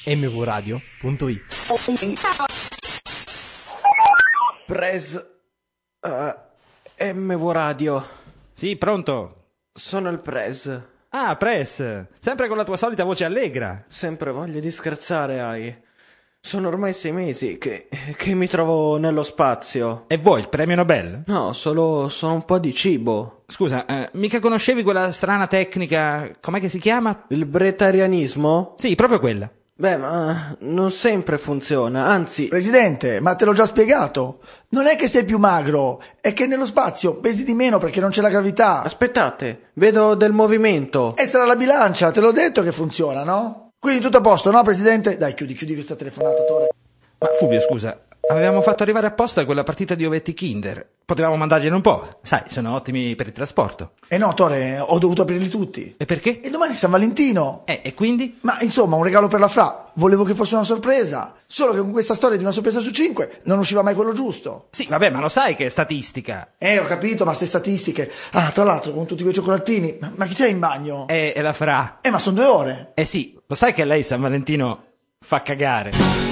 mvradio.it. MV Radio. Sì, pronto. Sono il Pres. Ah, Press, sempre con la tua solita voce allegra. Sempre voglia di scherzare hai. Sono ormai 6 mesi che mi trovo nello spazio. E vuoi il premio Nobel? No, solo un po' di cibo. Scusa, mica conoscevi quella strana tecnica, com'è che si chiama? Il bretarianismo? Sì, proprio quella. Beh, ma non sempre funziona, anzi... Presidente, ma te l'ho già spiegato. Non è che sei più magro, è che nello spazio pesi di meno perché non c'è la gravità. Aspettate, vedo del movimento. E sarà la bilancia, te l'ho detto che funziona, no? Quindi tutto a posto, no, Presidente? Dai, chiudi questa telefonata, Tore. Ma Fulvio, scusa, avevamo fatto arrivare apposta quella partita di ovetti Kinder. Potevamo mandargliene un po', sai, sono ottimi per il trasporto. No, Tore, ho dovuto aprirli tutti. E perché? E domani è San Valentino. E quindi? Ma insomma, un regalo per la Fra. Volevo che fosse una sorpresa. Solo che con questa storia di una sorpresa su 5 non usciva mai quello giusto. Sì, vabbè, ma lo sai che è statistica. Ho capito, ma ste statistiche. Ah, tra l'altro, con tutti quei cioccolatini. Ma chi c'è in bagno? È la Fra. Ma sono 2 ore. Sì, lo sai che lei San Valentino fa cagare.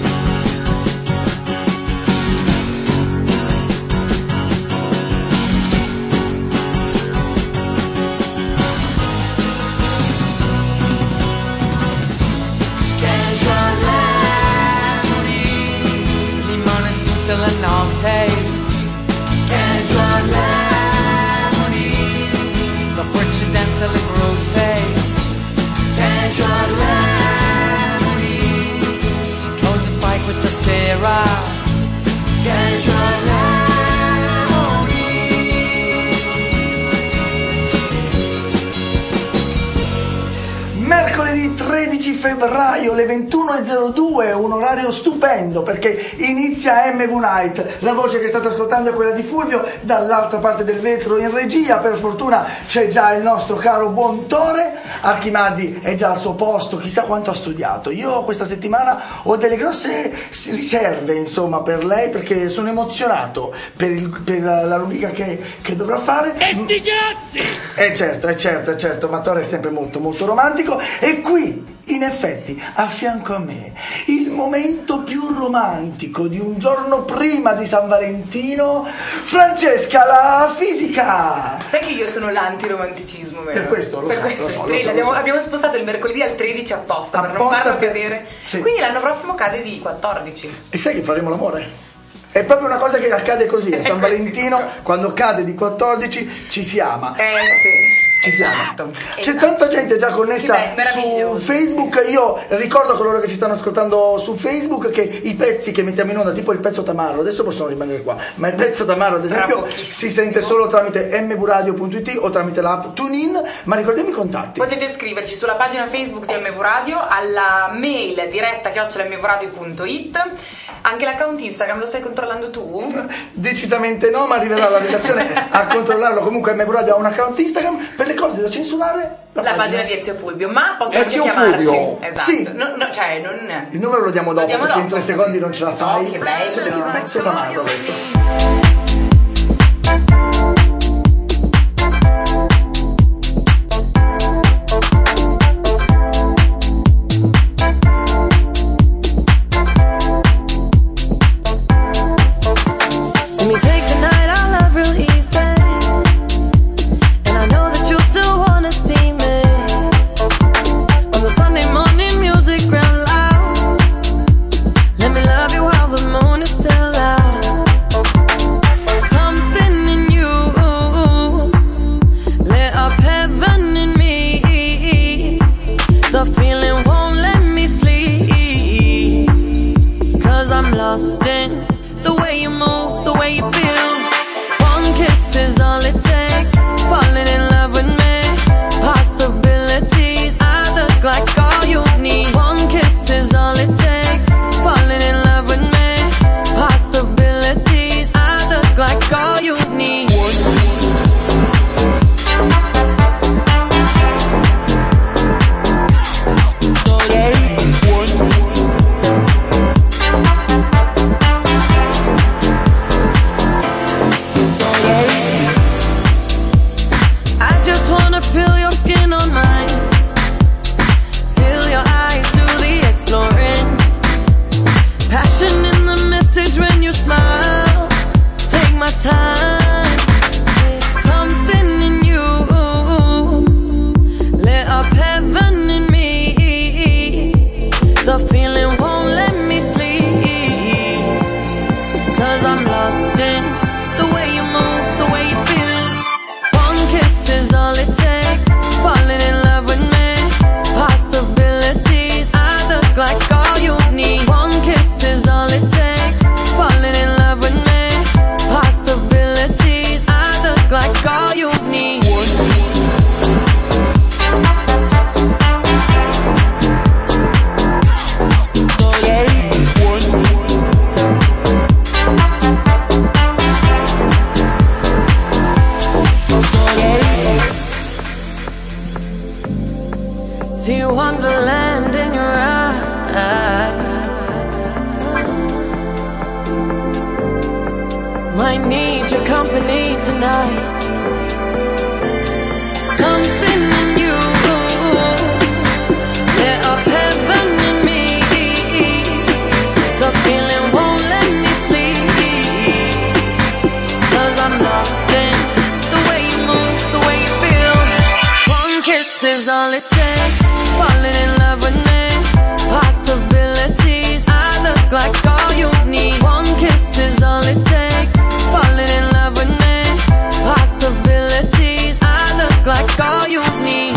Mercoledì 13 febbraio alle 21:02, un orario stupendo perché inizia MV Night. La voce che state ascoltando è quella di Fulvio, dall'altra parte del vetro in regia per fortuna c'è già il nostro caro buon Tore. Archimadi è già al suo posto, chissà quanto ha studiato. Io questa settimana ho delle grosse riserve insomma per lei perché sono emozionato per la rubrica che dovrà fare. E sti cazzi! Certo, ma Tore è sempre molto molto romantico. E qui, in effetti, a fianco a me, il momento più romantico di un giorno prima di San Valentino, Francesca la fisica! Sai che io sono l'antiromanticismo, vero? Per questo lo so. Abbiamo spostato il mercoledì al 13 apposta per non farlo cadere. Sì. Quindi l'anno prossimo cade di 14. E sai che faremo l'amore? È proprio una cosa che accade così, a San Valentino, quando cade di 14 ci si ama. Sì. Ci siamo. C'è tanta gente già connessa su Facebook. Io ricordo a coloro che ci stanno ascoltando su Facebook che i pezzi che mettiamo in onda, tipo il pezzo Tamarro, adesso possono rimanere qua, ma il pezzo Tamarro ad esempio si sente solo tramite mvradio.it o tramite l'app TuneIn. Ma ricordiamo i contatti. Potete scriverci sulla pagina Facebook di MV Radio, alla mail diretta@mvradio.it. Anche l'account Instagram lo stai controllando tu? Decisamente no, ma arriverà la redazione a controllarlo. Comunque MV Radio ha un account Instagram. Per le cose da censurare, la pagina di Ezio Fulvio, ma possono anche chiamarci. Esatto. Sì. Cioè, non... Il numero lo diamo dopo, perché in 3 secondi non ce la fai. Oh, che bello. Senti, un pezzo Tamarro questo. See wonderland in your eyes. Might need your company tonight. Something in you lit up heaven in me. The feeling won't let me sleep, 'cause I'm lost in the way you move, the way you feel. One kiss is all it takes. Falling in love with me. Possibilities. I look like all you need. One kiss is all it takes. Falling in love with me. Possibilities. I look like all you need.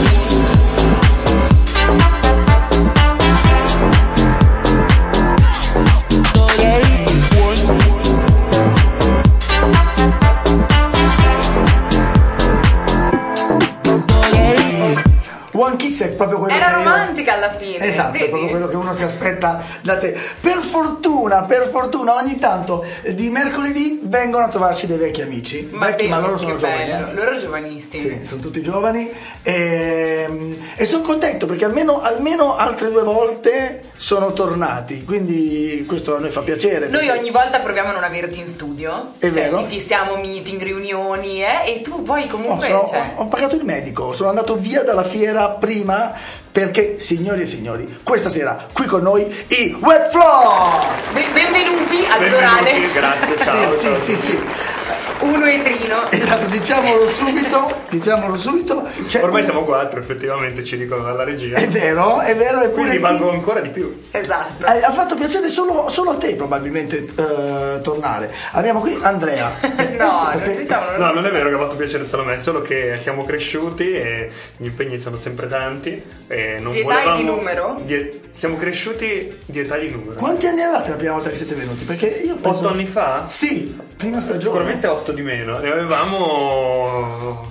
One Kiss è proprio quello Era che romantica alla fine. Esatto, vedi? è proprio quello che uno si aspetta da te. Per fortuna, ogni tanto di mercoledì vengono a trovarci dei vecchi amici. Vecchi, ma loro sono che giovani. bello. Loro giovanissimi. Sì, sono tutti giovani e sono contento perché almeno altre 2 volte sono tornati, quindi questo a noi fa piacere. Noi perché- ogni volta proviamo a non averti in studio. È vero. Ti fissiamo meeting, riunioni, e tu poi comunque. Ho pagato il medico, sono andato via dalla fiera prima perché, signori e signori, questa sera qui con noi i Wet Floor! Benvenuti al plurale. Grazie, ciao. Sì. Uno e Trino. Esatto, diciamolo subito. Ormai siamo 4, effettivamente, ci dicono dalla regia. È vero, eppure Quindi valgo ancora di più. Esatto. Ha fatto piacere solo a te probabilmente tornare. Abbiamo qui Andrea. No, non è vero che ha fatto piacere solo a me, è solo che siamo cresciuti e gli impegni sono sempre tanti e non Di età volevamo... e di numero? Siamo cresciuti di età e di numero. Quanti anni avevate la prima volta che siete venuti? Perché io penso... 8 anni fa? Sì, prima stagione. Sicuramente 8 di meno, ne avevamo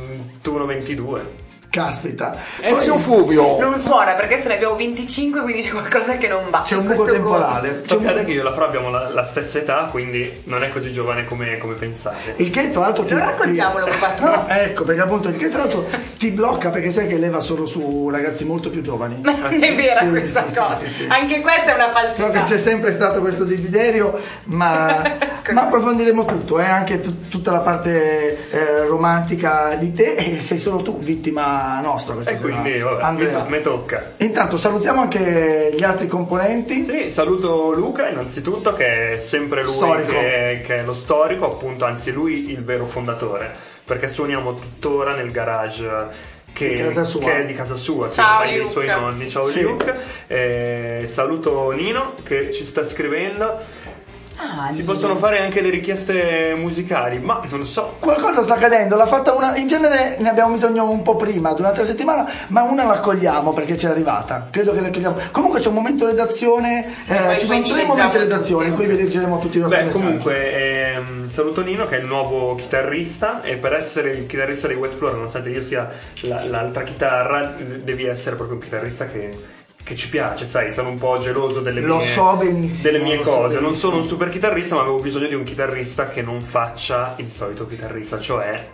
21-22. Caspita. Ezio Fubio. Non suona perché se ne abbiamo 25, quindi c'è qualcosa che non va. C'è un buco temporale. Sappiate che io e la Fra abbiamo la stessa età, quindi non è così giovane come pensate. Il che tra l'altro Non raccontiamolo per fatto. No, ecco, perché appunto il che tra l'altro ti blocca perché sai che leva solo su ragazzi molto più giovani. Ma non è vera Sì, questa sì, cosa. sì. Anche questa è una So falsità. che c'è sempre stato questo desiderio, ma approfondiremo tutto, anche tutta la parte romantica di te, e sei solo tu vittima nostra questa sera. Quindi Andrea. mi tocca. Intanto salutiamo anche gli altri componenti. Sì, saluto Luca innanzitutto, che è sempre lui Storico. che è lo storico, appunto, anzi lui il vero fondatore, perché suoniamo tuttora nel garage che è di casa sua, Ciao, dei Luke. suoi nonni. Ciao Sì. Luke. Saluto Nino che ci sta scrivendo. Si Nino. possono fare anche le richieste musicali, ma non lo so. Qualcosa sta accadendo, l'ha fatta una, in genere ne abbiamo bisogno un po' prima, durante la settimana, ma una la cogliamo perché c'è arrivata. Credo che la cogliamo. Comunque c'è un momento redazione, ci sono 3 momenti redazione in cui vi leggeremo tutti i nostri messaggi. Comunque saluto Nino, che è il nuovo chitarrista, e per essere il chitarrista dei Wet Floor, nonostante io sia l'altra chitarra, devi essere proprio un chitarrista che ci piace, sai, sono un po' geloso delle Lo mie, so benissimo, delle mie lo so cose. benissimo. Non sono un super chitarrista, ma avevo bisogno di un chitarrista che non faccia il solito chitarrista, cioè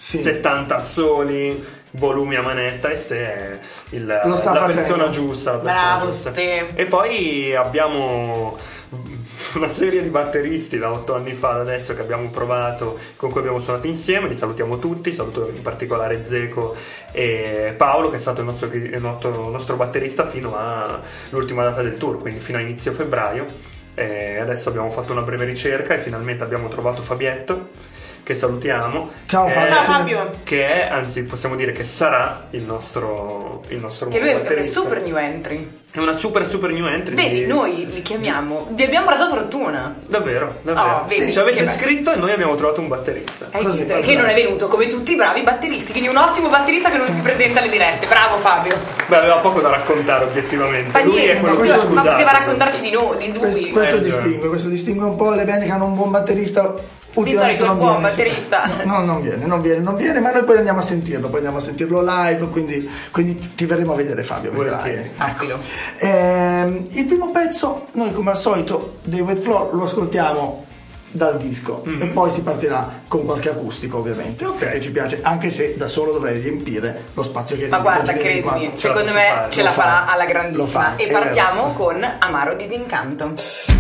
70 assoli, volumi a manetta, e Ste è Lo sta la facendo. persona giusta. Bravo, Ste. E poi abbiamo una serie di batteristi da 8 anni fa ad adesso che abbiamo provato, con cui abbiamo suonato insieme. Li salutiamo tutti, saluto in particolare Zeco e Paolo, che è stato il nostro batterista fino all'ultima data del tour, quindi fino a inizio febbraio. E adesso abbiamo fatto una breve ricerca e finalmente abbiamo trovato Fabietto, che salutiamo. Ciao Fabio. Ciao Fabio. Che è, anzi possiamo dire che sarà il nostro Che nuovo lui è una batterista. super new entry. È una super new entry. Vedi, noi li chiamiamo. Vi abbiamo dato fortuna. Davvero. vedi, Ci avete che bello. scritto e noi abbiamo trovato un batterista. Hai Così, visto? così. Che non è venuto come tutti i bravi batteristi. Quindi un ottimo batterista che non si presenta alle dirette. Bravo Fabio. Beh, aveva poco da raccontare obiettivamente. Fa Lui niente, è quello ma che poteva scusato. raccontarci di noi, di lui. Questo distingue un po' le band che hanno un buon batterista. solito il buon batterista. No, non viene, ma noi poi andiamo a sentirlo live, quindi ti verremo a vedere, Fabio, vedrai. Volentieri. Sappilo. Il primo pezzo, noi come al solito dei Wet Floor lo ascoltiamo dal disco e poi si partirà con qualche acustico, ovviamente, perché ci piace, anche se da solo dovrei riempire lo spazio che ma guarda, credimi, secondo me ce la farà alla grandissima. E partiamo con Amaro Disincanto.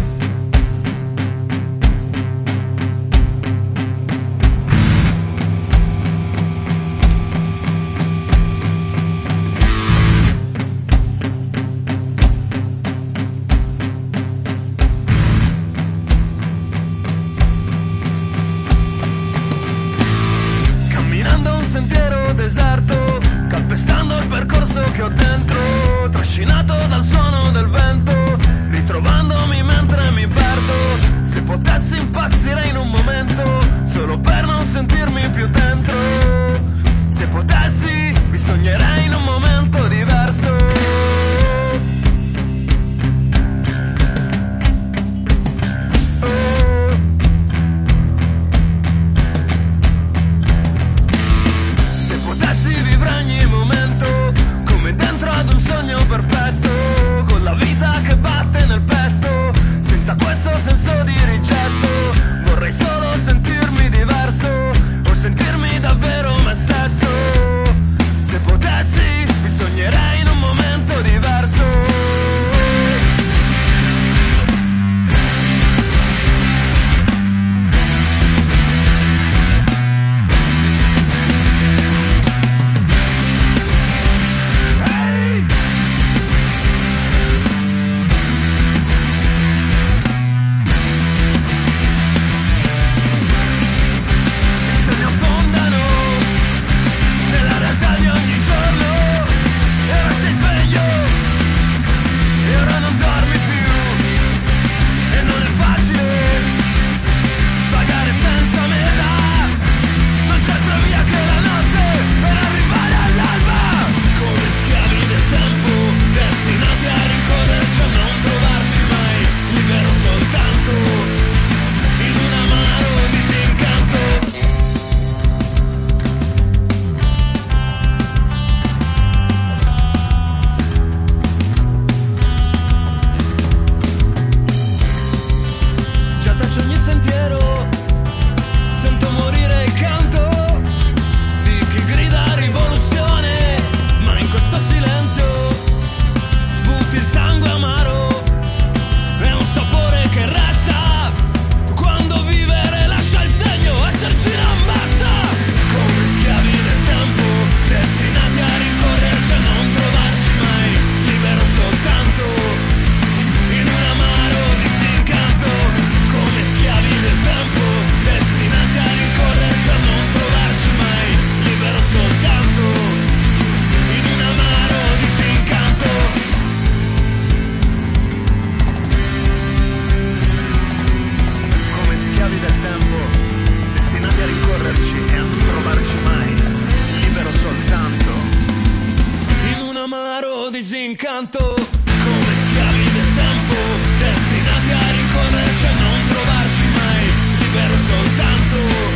disincanto, come schiavi del tempo, destinati a rincorrerci e non trovarci mai, libero soltanto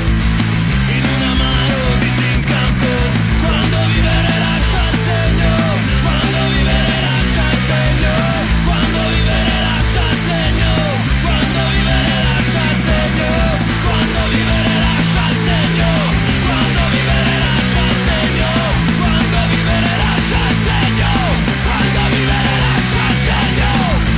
in un amaro disincanto. Quando vivere lascia il segno, quando vivere lascia il segno, quando vivere lascia il segno, quando vivere lascia il segno, quando vivere lascia il segno, quando vivere lascia il segno, quando vivere lascia il segno, quando vivere lascia il segno.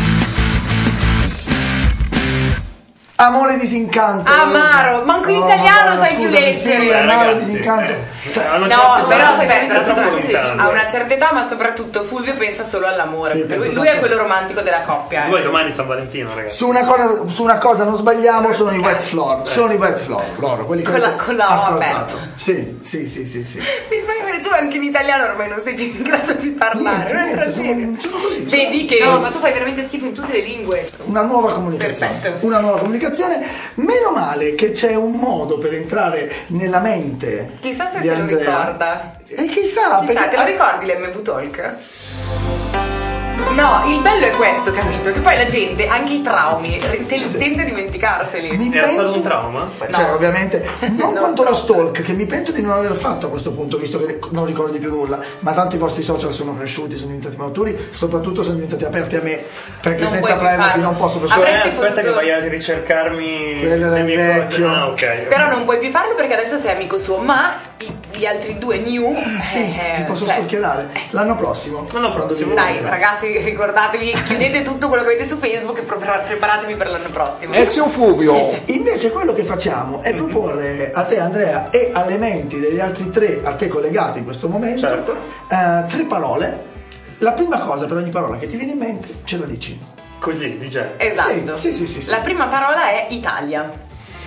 Amore disincanto. Amaro, manco in italiano sai più leggere. Sì, amaro ragazzi, disincanto. No, però aspetta, puntando. a una certa età, ma soprattutto Fulvio pensa solo all'amore. Sì, perché penso lui è tanto. quello romantico della coppia. Voi domani San Valentino, ragazzi. Su una cosa non sbagliamo, sono i wet floor. Sono i wet floor, loro, quelli che Con la- avete con la O ascoltato. aperta. Sì. Mi fai vedere, tu anche in italiano ormai non sei più in grado di parlare. non è Niente, tragedia. sono così. Vedi che no, ma tu fai veramente schifo in tutte le lingue. Una nuova comunicazione. Perfetto. Una nuova comunicazione. Meno male che c'è un modo per entrare nella mente. Chissà se di se lo Andrea. ricorda. E chissà, Chissà, perché te lo ricordi l'MV Talk? No, il bello è questo, capito? Che poi la gente, anche i traumi, tende a dimenticarseli. Era stato un trauma? Cioè, No. ovviamente, non No, quanto lo troppo. stalk, che mi pento di non aver fatto a questo punto, visto che non ricordi più nulla, ma tanto i vostri social sono cresciuti, sono diventati maturi, soprattutto sono diventati aperti a me, perché Non senza puoi più privacy farlo. non posso Avresti Aspetta potuto- che vai a ricercarmi Quello era le il mie vecchio. cose. Ah, ok. Però non puoi più farlo perché adesso sei amico suo, ma gli altri due new... Sì, mi posso cioè, stalkerare sì. l'anno prossimo. L'anno quando prossimo. vi Dai, vedrete. ragazzi, ricordatevi, chiudete tutto quello che avete su Facebook e preparatevi per l'anno prossimo. Ezio Fuvio. Invece quello che facciamo è proporre a te, Andrea, e alle menti degli altri tre a te collegati in questo momento, Certo. 3 parole. La prima cosa per ogni parola che ti viene in mente ce la dici. Così, DJ. Esatto. Sì. La prima parola è Italia.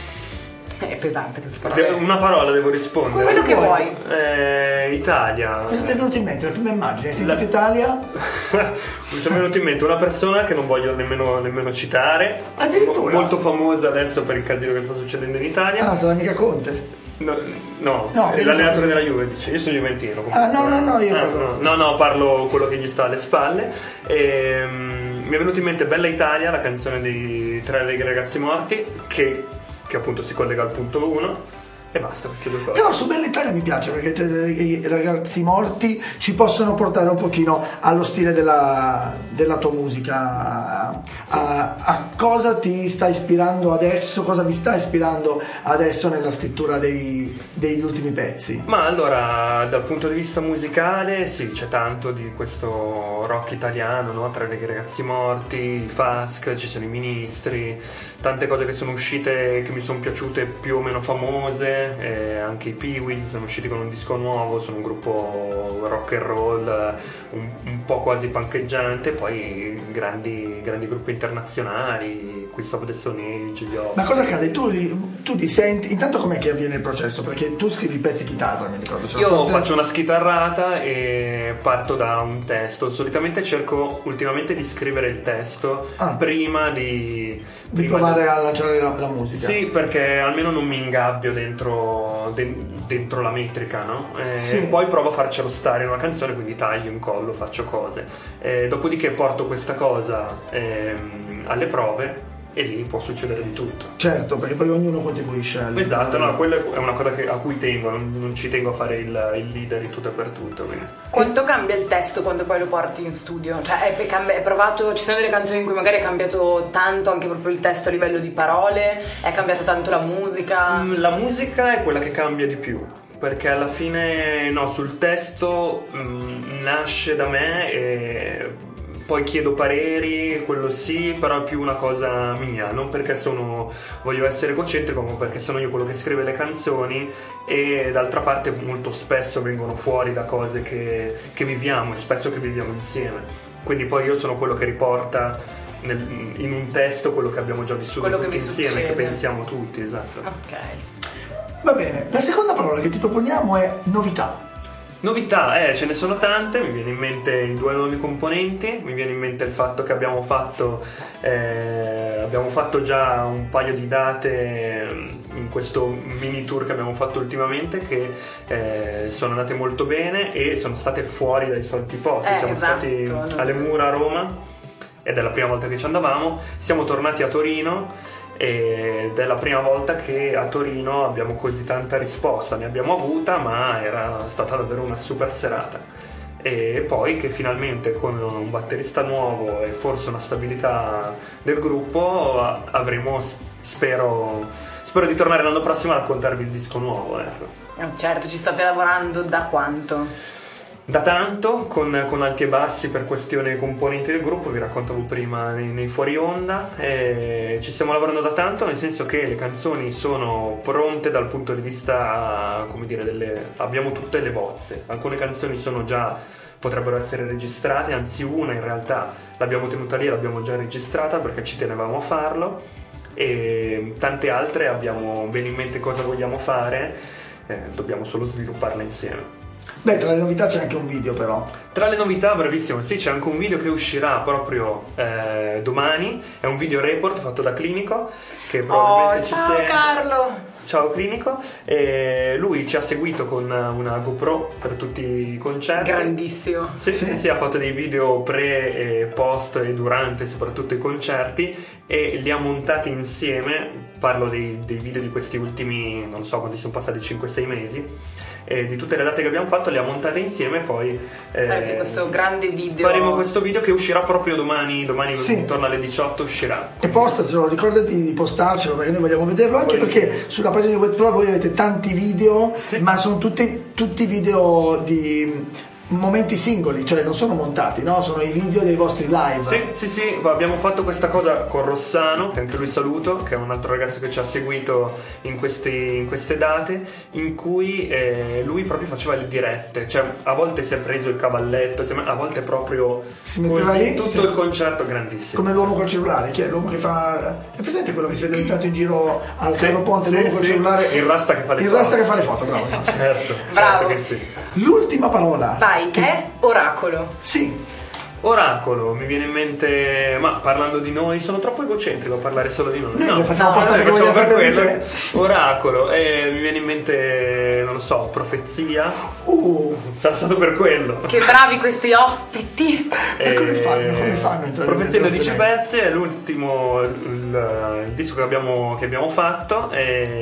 È pesante questa parola. Una parola devo rispondere. Quello che vuoi. Italia. Cosa ti è venuto in mente? La prima immagine? Hai sentito Italia? Mi sono venuto in mente una persona che non voglio nemmeno citare. Addirittura? Molto famosa adesso per il casino che sta succedendo in Italia. Ah, sarà mica Conte. No, No, è l'allenatore della Juve, dice. Io sono juventino. Ah, no, io parlo. No, parlo quello che gli sta alle spalle. Mi è venuto in mente Bella Italia, la canzone dei Tre Allegri Ragazzi Morti, che appunto si collega al punto 1. E basta, queste due cose. Però su Bella Italia mi piace perché i ragazzi morti ci possono portare un pochino allo stile della tua musica, a cosa ti sta ispirando adesso, cosa vi sta ispirando adesso nella scrittura degli ultimi pezzi. Ma allora, dal punto di vista musicale, sì, c'è tanto di questo rock italiano, no? Tra i ragazzi morti, i Fask, ci sono i Ministri, tante cose che sono uscite, che mi sono piaciute più o meno famose, anche i Pee-Wees sono usciti con un disco nuovo, sono un gruppo rock and roll, un po' quasi pancheggiante, poi grandi gruppi internazionali, qui Stop the Stone Age, Ma cosa accade? Tu li senti, intanto com'è che avviene il processo? Perché tu scrivi pezzi chitarra, mi ricordo. Io faccio una schitarrata e parto da un testo. Solitamente cerco ultimamente di scrivere il testo prima di provare a lanciare la musica. Sì, perché almeno non mi ingabbio dentro la metrica, no? Sì. Poi provo a farcelo stare in una canzone, quindi taglio, incollo, faccio cose. Dopodiché porto questa cosa alle prove e lì può succedere di tutto. Certo, perché poi ognuno contribuisce. Esatto, no, quella è una cosa a cui tengo, non ci tengo a fare il leader in tutto e per tutto. Quindi. Quanto cambia il testo quando poi lo porti in studio? Cioè è provato, ci sono delle canzoni in cui magari è cambiato tanto anche proprio il testo a livello di parole, è cambiato tanto la musica? La musica è quella che cambia di più, perché alla fine no, sul testo nasce da me e poi chiedo pareri, quello sì, però è più una cosa mia, non perché voglio essere egocentrico, ma perché sono io quello che scrive le canzoni e d'altra parte molto spesso vengono fuori da cose che viviamo e spesso che viviamo insieme. Quindi poi io sono quello che riporta in un testo quello che abbiamo già vissuto Quello che tutti vi insieme, succede. che pensiamo tutti, esatto. Ok. Va bene, la seconda parola che ti proponiamo è novità. Novità, ce ne sono tante, mi viene in mente i 2 nuovi componenti, mi viene in mente il fatto che abbiamo fatto già un paio di date in questo mini tour che abbiamo fatto ultimamente che sono andate molto bene e sono state fuori dai soliti posti, siamo stati alle Mura a Roma ed è la prima volta che ci andavamo, siamo tornati a Torino ed è la prima volta che a Torino abbiamo così tanta risposta, ne abbiamo avuta, ma era stata davvero una super serata. E poi che finalmente con un batterista nuovo e forse una stabilità del gruppo avremo, spero di tornare l'anno prossimo a raccontarvi il disco nuovo, ecco. Certo, ci state lavorando da quanto? Da tanto, con alti e bassi per questione componenti del gruppo, vi raccontavo prima nei fuori onda, ci stiamo lavorando da tanto, nel senso che le canzoni sono pronte dal punto di vista, come dire, abbiamo tutte le bozze, alcune canzoni potrebbero essere registrate, anzi una in realtà l'abbiamo tenuta lì, l'abbiamo già registrata perché ci tenevamo a farlo, e tante altre abbiamo bene in mente cosa vogliamo fare, dobbiamo solo svilupparle insieme. Beh, tra le novità c'è anche un video però. Tra le novità, bravissimo, sì, c'è anche un video che uscirà proprio domani, è un video report fatto da Clinico che probabilmente ci ciao sente. Carlo! Ciao Clinico. Lui ci ha seguito con una GoPro per tutti i concerti. Grandissimo. Sì, ha fatto dei video pre e post e durante soprattutto i concerti e li ha montati insieme. Parlo dei video di questi ultimi, non so quanti sono passati, 5-6 mesi, di tutte le date che abbiamo fatto, le ha montate insieme e poi farete questo grande video. Faremo questo video che uscirà proprio domani Sì. intorno alle 18 uscirà. E postacelo, ricordati di postarcelo perché noi vogliamo vederlo, anche perché sulla pagina di Wet Floor voi avete tanti video, ma sono tutti video di momenti singoli, cioè non sono montati, no? Sono i video dei vostri live. Sì, abbiamo fatto questa cosa con Rossano, che anche lui saluto, che è un altro ragazzo che ci ha seguito in queste date, in cui lui proprio faceva le dirette, cioè a volte si è preso il cavalletto, a volte proprio Si metteva lì, tutto il concerto grandissimo. Come l'uomo col cellulare, chi è l'uomo che fa... È presente quello che si vede ogni tanto in giro al Ferro Ponte, l'uomo col cellulare? Il Rasta che fa le Il foto. Rasta che fa le foto, bravo. Certo Bravo. che sì. L'ultima parola. Vai, è oracolo. Sì. Oracolo, mi viene in mente, ma parlando di noi, sono troppo egocentrico a parlare solo di noi. Noi lo facciamo apposta noi perché facciamo vogliamo per sapere quello. Oracolo, mi viene in mente, non lo so, profezia. Sarà stato per quello. Che bravi questi ospiti. E come fanno a entrare Profezia nelle 12 nostre pezzi è l'ultimo il disco che abbiamo fatto.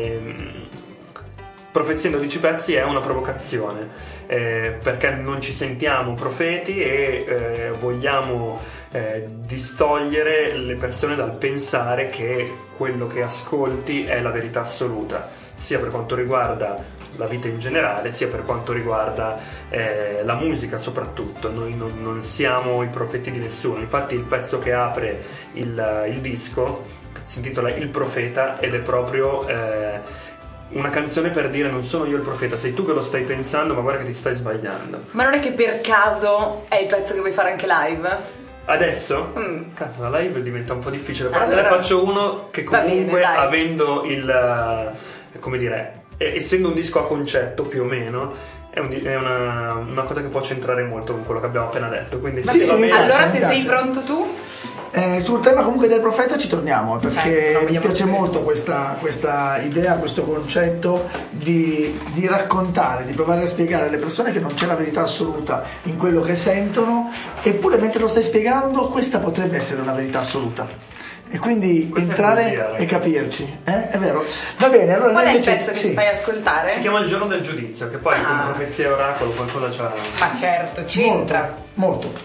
Profezia in 12 pezzi è una provocazione, perché non ci sentiamo profeti e vogliamo distogliere le persone dal pensare che quello che ascolti è la verità assoluta, sia per quanto riguarda la vita in generale, sia per quanto riguarda la musica soprattutto. Noi non siamo i profeti di nessuno, infatti il pezzo che apre il disco si intitola Il Profeta ed è proprio una canzone per dire: non sono io il profeta, sei tu che lo stai pensando, ma guarda che ti stai sbagliando. Ma non è che per caso è il pezzo che vuoi fare anche live? Adesso? Cazzo, la live diventa un po' difficile, però Allora, ne faccio uno che va comunque bene, dai. avendo come dire, essendo un disco a concetto più o meno, è una cosa che può centrare molto con quello che abbiamo appena detto, quindi Sì, va mi bene. piace, Allora, mi se piace. sei pronto tu? Sul tema comunque del profeta ci torniamo, perché Certo, mi vogliamo piace sapere. molto questa idea, questo concetto di raccontare, di provare a spiegare alle persone che non c'è la verità assoluta in quello che sentono, eppure mentre lo stai spiegando questa potrebbe essere una verità assoluta. E quindi Questa è entrare poesia, e capirci, è vero. Va bene, allora Qual noi è il invece pezzo che sì. ci fai ascoltare? Si chiama Il Giorno del Giudizio, che poi con profezia e oracolo qualcosa c'ha. Ma certo, c'entra. Molto.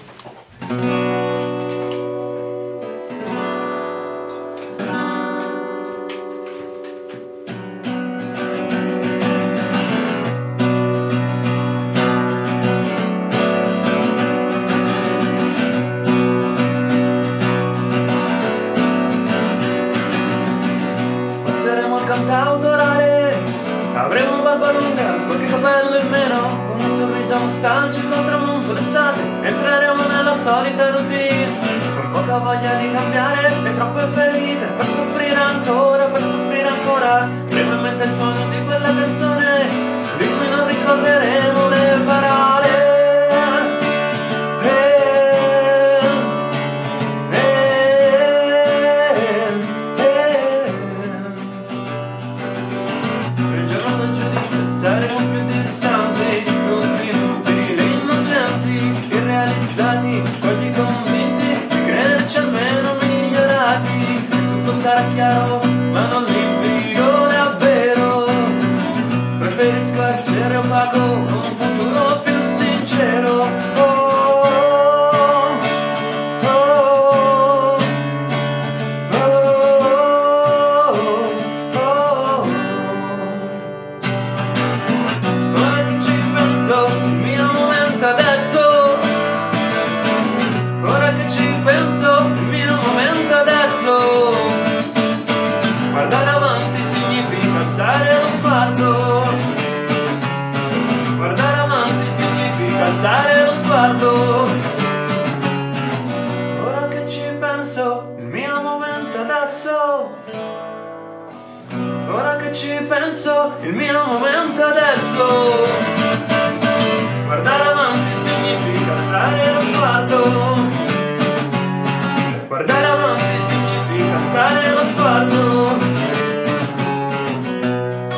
Passeremo al cantautorale, avremo barba lunga, qualche capello in meno, con un sorriso nostalgico al tramonto d'estate, entreremo nella solita routine, con poca voglia di cambiare e troppe ferite, per soffrire ancora, avremo in mente il suono di quella canzone, di cui non ricorderemo le parole. Il giorno del giudizio saremo più distanti, tutti inutili, innocenti, irrealizzati, quasi convinti di crederci almeno migliorati. Tutto sarà chiaro, ma non limpido davvero. Preferisco essere opaco con un futuro più sincero. Ora che ci penso, il mio momento adesso. Ora che ci penso, il mio momento adesso. Guardare avanti significa alzare lo sguardo. Guardare avanti significa alzare lo sguardo. Ora che ci penso, il mio momento adesso. Ora che ci penso, il mio momento adesso. Guardare avanti significa alzare lo sguardo. Guardare avanti significa alzare lo sguardo.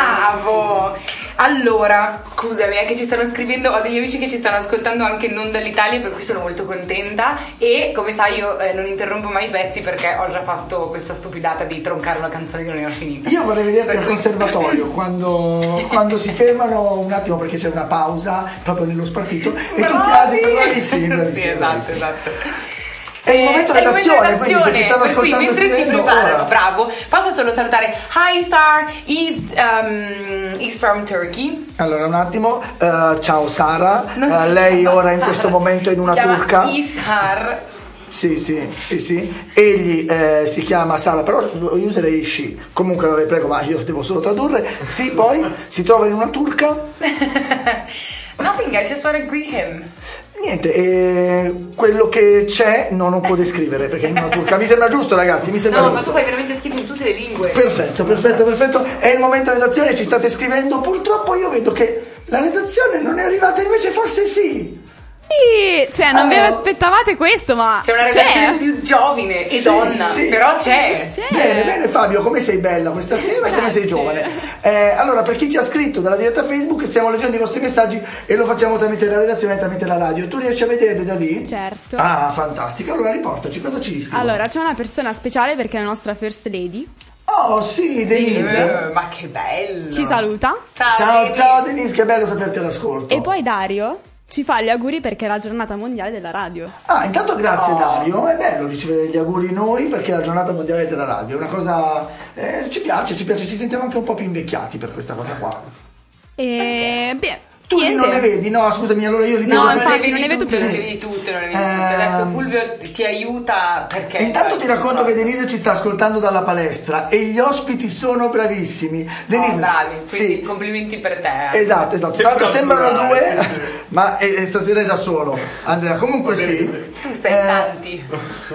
Bravo! Allora, scusami, che ci stanno scrivendo, ho degli amici che ci stanno ascoltando anche non dall'Italia, per cui sono molto contenta. E come sai io non interrompo mai i pezzi perché ho già fatto questa stupidata di troncare una canzone che non era finita. Io vorrei vederti al conservatorio quando si fermano un attimo perché c'è una pausa proprio nello spartito e tu ti alzi per bravissimi. Sì, esatto. È il momento redazione, quindi se ci stanno ascoltando mentre si preparano, ora. bravo. Posso solo salutare Hi Sar, is from Turkey. Allora un attimo, ciao Sara, Non si lei chiama ora in Sara. questo momento è in una Si chiama turca. Ishar. Sì. Egli si chiama Sara, però io userei she. Comunque vabbè, prego, ma io devo solo tradurre. Sì, poi si trova in una turca. Nothing, I just want to greet him. Niente, quello che c'è non lo può descrivere perché è in una turca. Mi sembra giusto, ragazzi, mi sembra No, giusto. ma tu fai veramente schifo in tutte le lingue. Perfetto. È il momento redazione, ci state scrivendo. Purtroppo io vedo che la redazione non è arrivata, invece forse sì. Sì, cioè non vi aspettavate questo, ma C'è una ragazzina più giovane e donna, sì. però c'è. Bene Fabio, come sei bella questa sera, come sei giovane. Allora, per chi ci ha scritto dalla diretta Facebook, stiamo leggendo i vostri messaggi e lo facciamo tramite la redazione e tramite la radio. Tu riesci a vederli da lì? certo. Ah, fantastico. Allora riportaci, cosa ci scrivi? Allora, c'è una persona speciale perché è la nostra First Lady. Oh sì, Denise. Ma che bello. Ci saluta. Ciao Denise, che bello saperti all'ascolto. E poi Dario ci fa gli auguri perché è la giornata mondiale della radio. Ah, intanto grazie Dario, è bello ricevere gli auguri noi perché è la giornata mondiale della radio, è una cosa, ci piace, ci sentiamo anche un po' più invecchiati per questa cosa qua. E beh, Tu niente. non ne vedi? No, scusami, allora io li vedo. No, Non infatti, le non ne vedo più. Non le vedi tutte. Adesso Fulvio ti aiuta perché... Intanto ti racconto che Denise ci sta ascoltando dalla palestra e gli ospiti sono bravissimi. Denise, bravi, quindi sì. complimenti per te. Esatto. Tra l'altro sembrano due, ma stasera è da solo. Andrea, comunque sì. Tu sei tanti.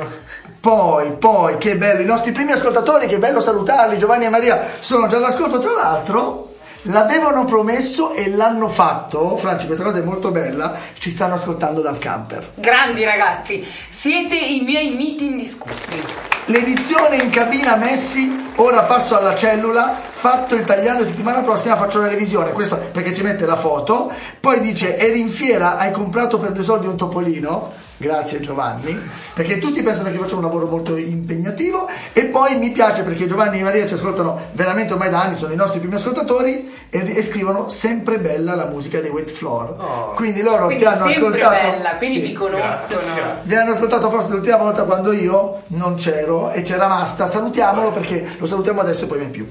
Poi, che bello, i nostri primi ascoltatori, che bello salutarli, Giovanni e Maria sono già all'ascolto, tra l'altro l'avevano promesso e l'hanno fatto. Franci, questa cosa è molto bella, ci stanno ascoltando dal camper. Grandi ragazzi, siete i miei miti indiscussi. L'edizione in cabina Messi, ora passo alla cellula, fatto il tagliando, settimana prossima faccio la revisione, questo perché ci mette la foto, poi dice eri in fiera, hai comprato per 2 soldi un topolino. Grazie Giovanni, perché tutti pensano che faccio un lavoro molto impegnativo. E poi mi piace perché Giovanni e Maria ci ascoltano veramente ormai da anni, sono i nostri primi ascoltatori e scrivono sempre bella la musica dei Wet Floor. Quindi loro ti hanno sempre ascoltato, bella, quindi sì, vi conoscono. vi hanno ascoltato forse l'ultima volta quando io non c'ero e c'era Masta. Salutiamolo perché lo salutiamo adesso e poi mai più.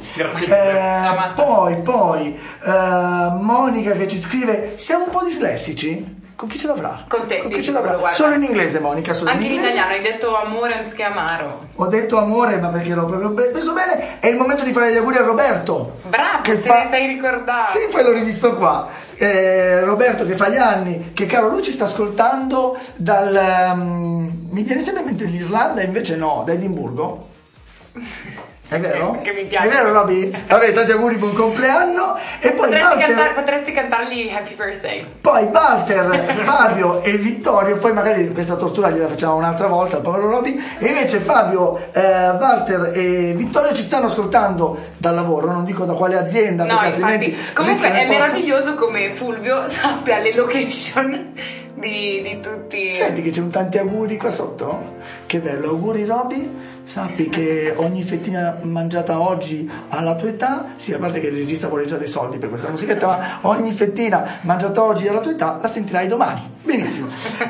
Poi Monica che ci scrive: siamo un po' dislessici? Con chi ce l'avrà? Con te, Con di chi ce l'avrà? sicuro, Solo in inglese, Monica, solo Anche in in inglese. italiano hai detto amore anziché amaro. Ho detto amore, ma perché l'ho proprio preso bene. È il momento di fare gli auguri a Roberto. Bravo, che te ne sei ricordato. Sì, poi l'ho rivisto qua. Roberto che fa gli anni, che caro, lui ci sta ascoltando dal... mi viene sempre in mente l'Irlanda, invece no, da Edimburgo. È vero? Che mi piace. È vero, Roby? Vabbè, tanti auguri, buon compleanno. E poi Potresti cantargli Happy Birthday. Poi Walter, Fabio e Vittorio, poi magari questa tortura gliela facciamo un'altra volta al povero Roby. E invece Fabio, Walter e Vittorio ci stanno ascoltando dal lavoro, non dico da quale azienda, No, perché infatti. altrimenti Comunque rischiano è il posto. meraviglioso come Fulvio sappia le location di tutti. Senti che c'è un tanti auguri qua sotto? Che bello, auguri Roby. Sappi che ogni fettina mangiata oggi alla tua età, sì, a parte che il regista vuole già dei soldi per questa musichetta, ma ogni fettina mangiata oggi alla tua età la sentirai domani. Benissimo.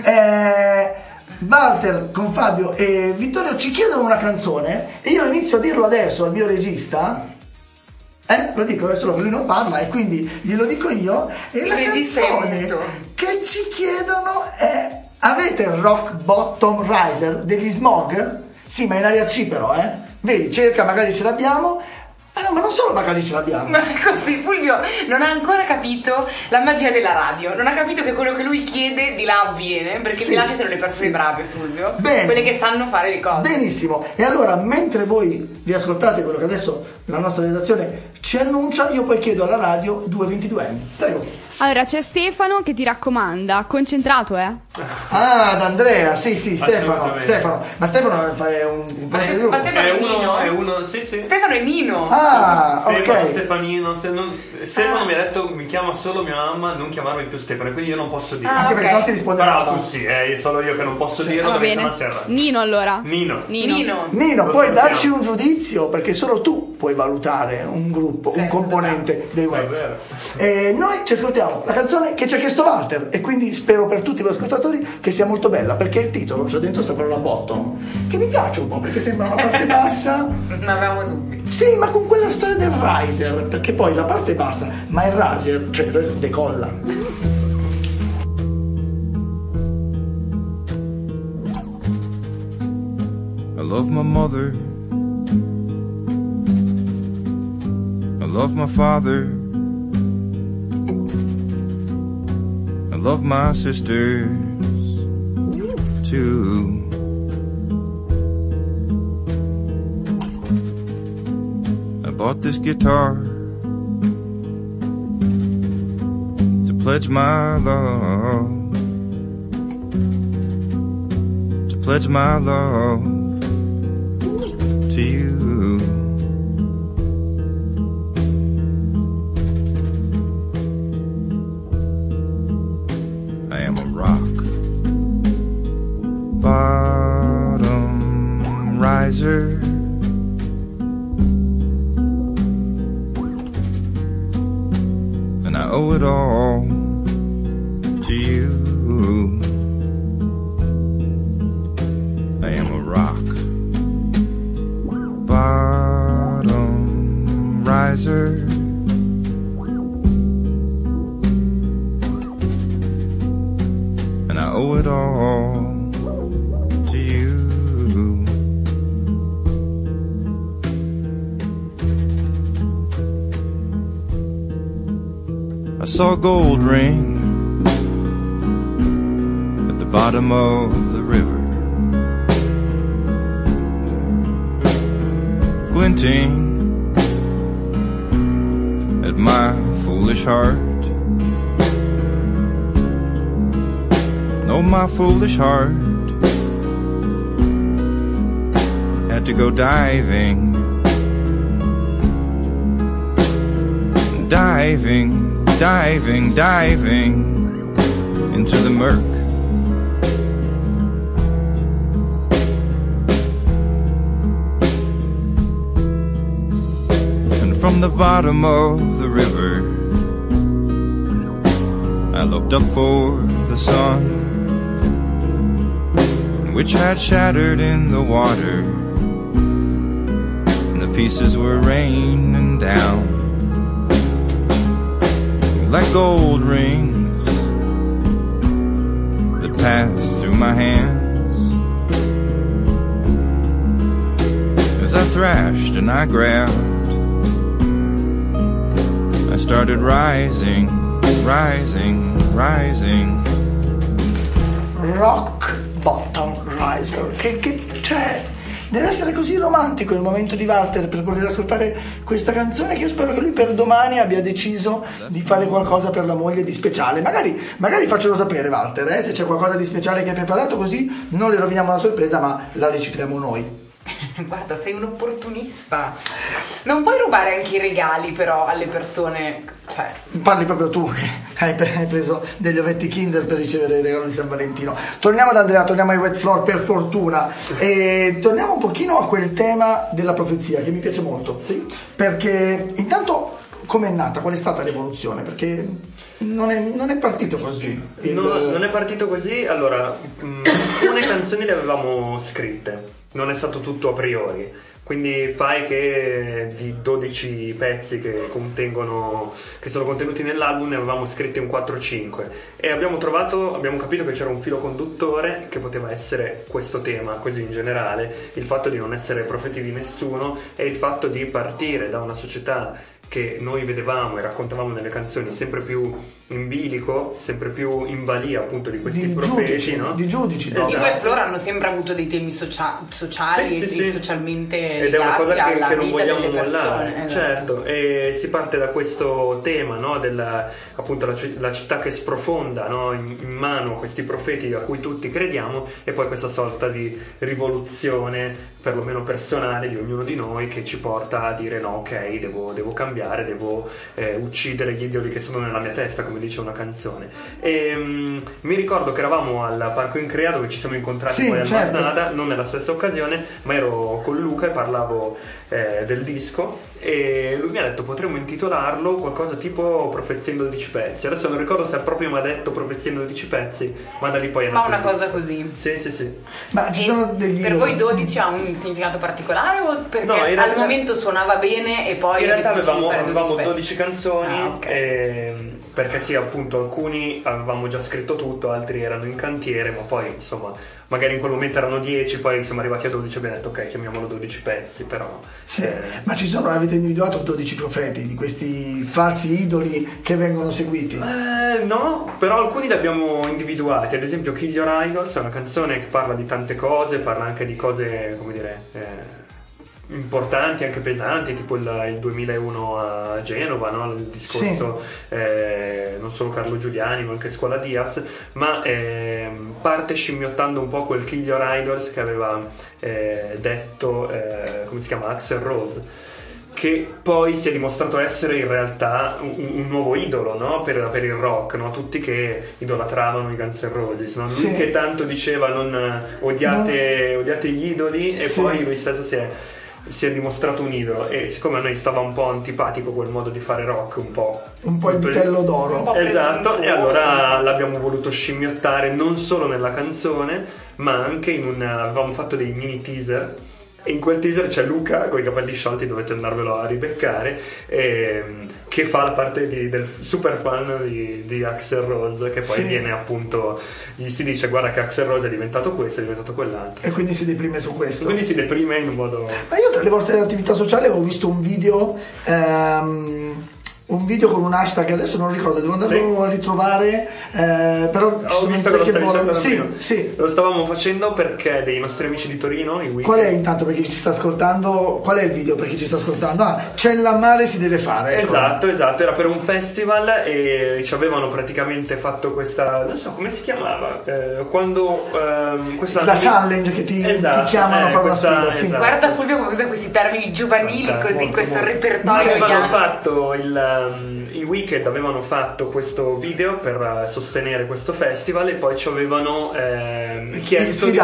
Walter con Fabio e Vittorio ci chiedono una canzone e io inizio a dirlo adesso al mio regista. Lo dico adesso che lui non parla e quindi glielo dico io. E la regista è canzone muto. che ci chiedono è: avete il Rock Bottom Riser degli Smog? Sì, ma in area C però, vedi, cerca, magari ce l'abbiamo. No, ma non solo magari ce l'abbiamo. Ma così Fulvio non ha ancora capito la magia della radio, non ha capito che quello che lui chiede di là avviene, perché Sì. di là ci sono le persone brave, Fulvio. Bene. Quelle che sanno fare le cose. Benissimo. E allora, mentre voi vi ascoltate quello che adesso la nostra redazione ci annuncia, io poi chiedo alla radio 2 22 anni. Prego. Allora, c'è Stefano che ti raccomanda, concentrato, Ah, ad Andrea, sì, Stefano. Assolutamente. Ma Stefano è un parte del gruppo. Ma Stefano è Nino? È uno, sì. Stefano è Nino. Ah, Stefano, ok. Stefanino. Stefano mi ha detto mi chiama solo mia mamma, non chiamarmi più Stefano, quindi io non posso dire. Anche perché ok. sennò ti risponde Però la tu mamma. sì, è solo io che non posso dirlo Va perché bene. sennò si arrabbia. Nino allora. Nino. Nino. Nino, Lo puoi salutiamo. darci un giudizio perché solo tu puoi valutare un gruppo, un componente dei È web. vero. E noi ci ascoltiamo la canzone che ci ha chiesto Walter e quindi spero per tutti voi ascoltatori che sia molto bella perché il titolo, c'è dentro sta parola bottom, che mi piace un po' perché sembra una parte bassa. Non avevamo dubbi. Sì, ma con quella storia del riser, perché poi la parte è bassa, ma il riser, cioè il riser decolla. I love my mother. I love my father. I love my sisters too. I bought this guitar to pledge my love. To pledge my love to you. I am a rock bottom riser. And I owe it all to you. I am a rock bottom riser. And I owe it all to you. I saw a gold ring at the bottom of the river, glinting at my foolish heart. No, my foolish heart had to go diving, diving, diving, diving into the murk. And from the bottom of the river I looked up for the sun, which had shattered in the water, and the pieces were raining down like gold rings that passed through my hands as I thrashed and I grabbed. I started rising, rising, rising. Rock bottom riser. Che c'è? Deve essere così romantico il momento di Walter per voler ascoltare questa canzone, che io spero che lui per domani abbia deciso di fare qualcosa per la moglie di speciale. Magari faccelo sapere, Walter, se c'è qualcosa di speciale che hai preparato, così non le roviniamo la sorpresa ma la ricicliamo noi. Guarda, sei un opportunista. Non puoi rubare anche i regali però alle persone, cioè. Parli proprio tu che hai preso degli ovetti Kinder per ricevere il regalo di San Valentino. Torniamo ad Andrea, torniamo ai Wet Floor per fortuna e torniamo un pochino a quel tema della profezia che mi piace molto. Sì. Perché intanto come è nata? Qual è stata l'evoluzione? Perché non è partito così. Non è partito così. Allora, alcune canzoni le avevamo scritte, non è stato tutto a priori. Quindi fai che di 12 pezzi che sono contenuti nell'album ne avevamo scritti un 4-5 e abbiamo capito che c'era un filo conduttore che poteva essere questo tema, così in generale, il fatto di non essere profeti di nessuno e il fatto di partire da una società che noi vedevamo e raccontavamo nelle canzoni sempre più in bilico, sempre più in balia appunto di questi profeti, no? Di giudici. I Wet Floor hanno sempre avuto dei temi sociali e socialmente ed è una cosa legati alla che non vita vogliamo delle mollare, persone. certo, e si parte da questo tema, no? Appunto la città che sprofonda, no? in mano a questi profeti a cui tutti crediamo, e poi questa sorta di rivoluzione perlomeno personale di ognuno di noi che ci porta a dire no, ok, devo cambiare, devo uccidere gli idoli che sono nella mia testa, come dice una canzone. E mi ricordo che eravamo al Parco Increa, dove ci siamo incontrati poi al Masnada, non nella stessa occasione, ma ero con Luca e parlavo del disco, e lui mi ha detto potremmo intitolarlo qualcosa tipo Profezia in 12 pezzi. Adesso non ricordo se proprio mi ha detto Profezia in 12 pezzi, ma da lì poi è ma una cosa così. Sì. Ma ci sono degli per voi 12 ha un significato particolare o perché no, al momento suonava bene e poi in realtà avevamo 12 12 canzoni, okay. Perché sì, appunto, alcuni avevamo già scritto tutto, altri erano in cantiere, ma poi insomma magari in quel momento erano 10, poi siamo arrivati a 12 e abbiamo detto ok, chiamiamolo 12 pezzi, però sì. Ma avete individuato 12 profeti di questi falsi idoli che vengono seguiti? No, però alcuni li abbiamo individuati. Ad esempio Kill Your Idols è una canzone che parla di tante cose, parla anche di cose, come dire, importanti, anche pesanti, tipo il 2001 a Genova, no? Il discorso non solo Carlo Giuliani ma anche Scuola Diaz, ma parte scimmiottando un po' quel Kill Your Idols che aveva detto come si chiama, Axl Rose, che poi si è dimostrato essere in realtà un nuovo idolo, no? per il rock, no? Tutti che idolatravano i Guns N' Roses, no? Lui che tanto diceva odiate gli idoli, e poi lui stesso si è dimostrato un idolo, e siccome a noi stava un po' antipatico quel modo di fare rock, un po' il vitello d'oro, esatto, e allora l'abbiamo voluto scimmiottare non solo nella canzone, ma anche avevamo fatto dei mini teaser, e in quel teaser c'è Luca con i capelli sciolti, dovete andarvelo a ribeccare, che fa la parte del super fan di Axl Rose, che poi viene appunto, gli si dice guarda che Axl Rose è diventato questo, è diventato quell'altro, e quindi si deprime su questo. Quindi si deprime in un modo. Ma io tra le vostre attività sociali avevo visto un video con un hashtag, adesso non ricordo, devo andarlo a ritrovare, però ho visto che lo stavi facendo. Sì. Lo stavamo facendo perché dei nostri amici di Torino, i Qual è, intanto, per chi ci sta ascoltando, qual è il video per chi ci sta ascoltando? C'è l'ammare si deve fare, ecco. Esatto, era per un festival e ci avevano praticamente fatto questa, non so come si chiamava, quando questa la challenge che ti chiamano a fare una sfida, esatto. Guarda Fulvio come usa questi termini giovanili, così questo repertorio. Avevano fatto i Wicked avevano fatto questo video per sostenere questo festival, e poi ci avevano chiesto di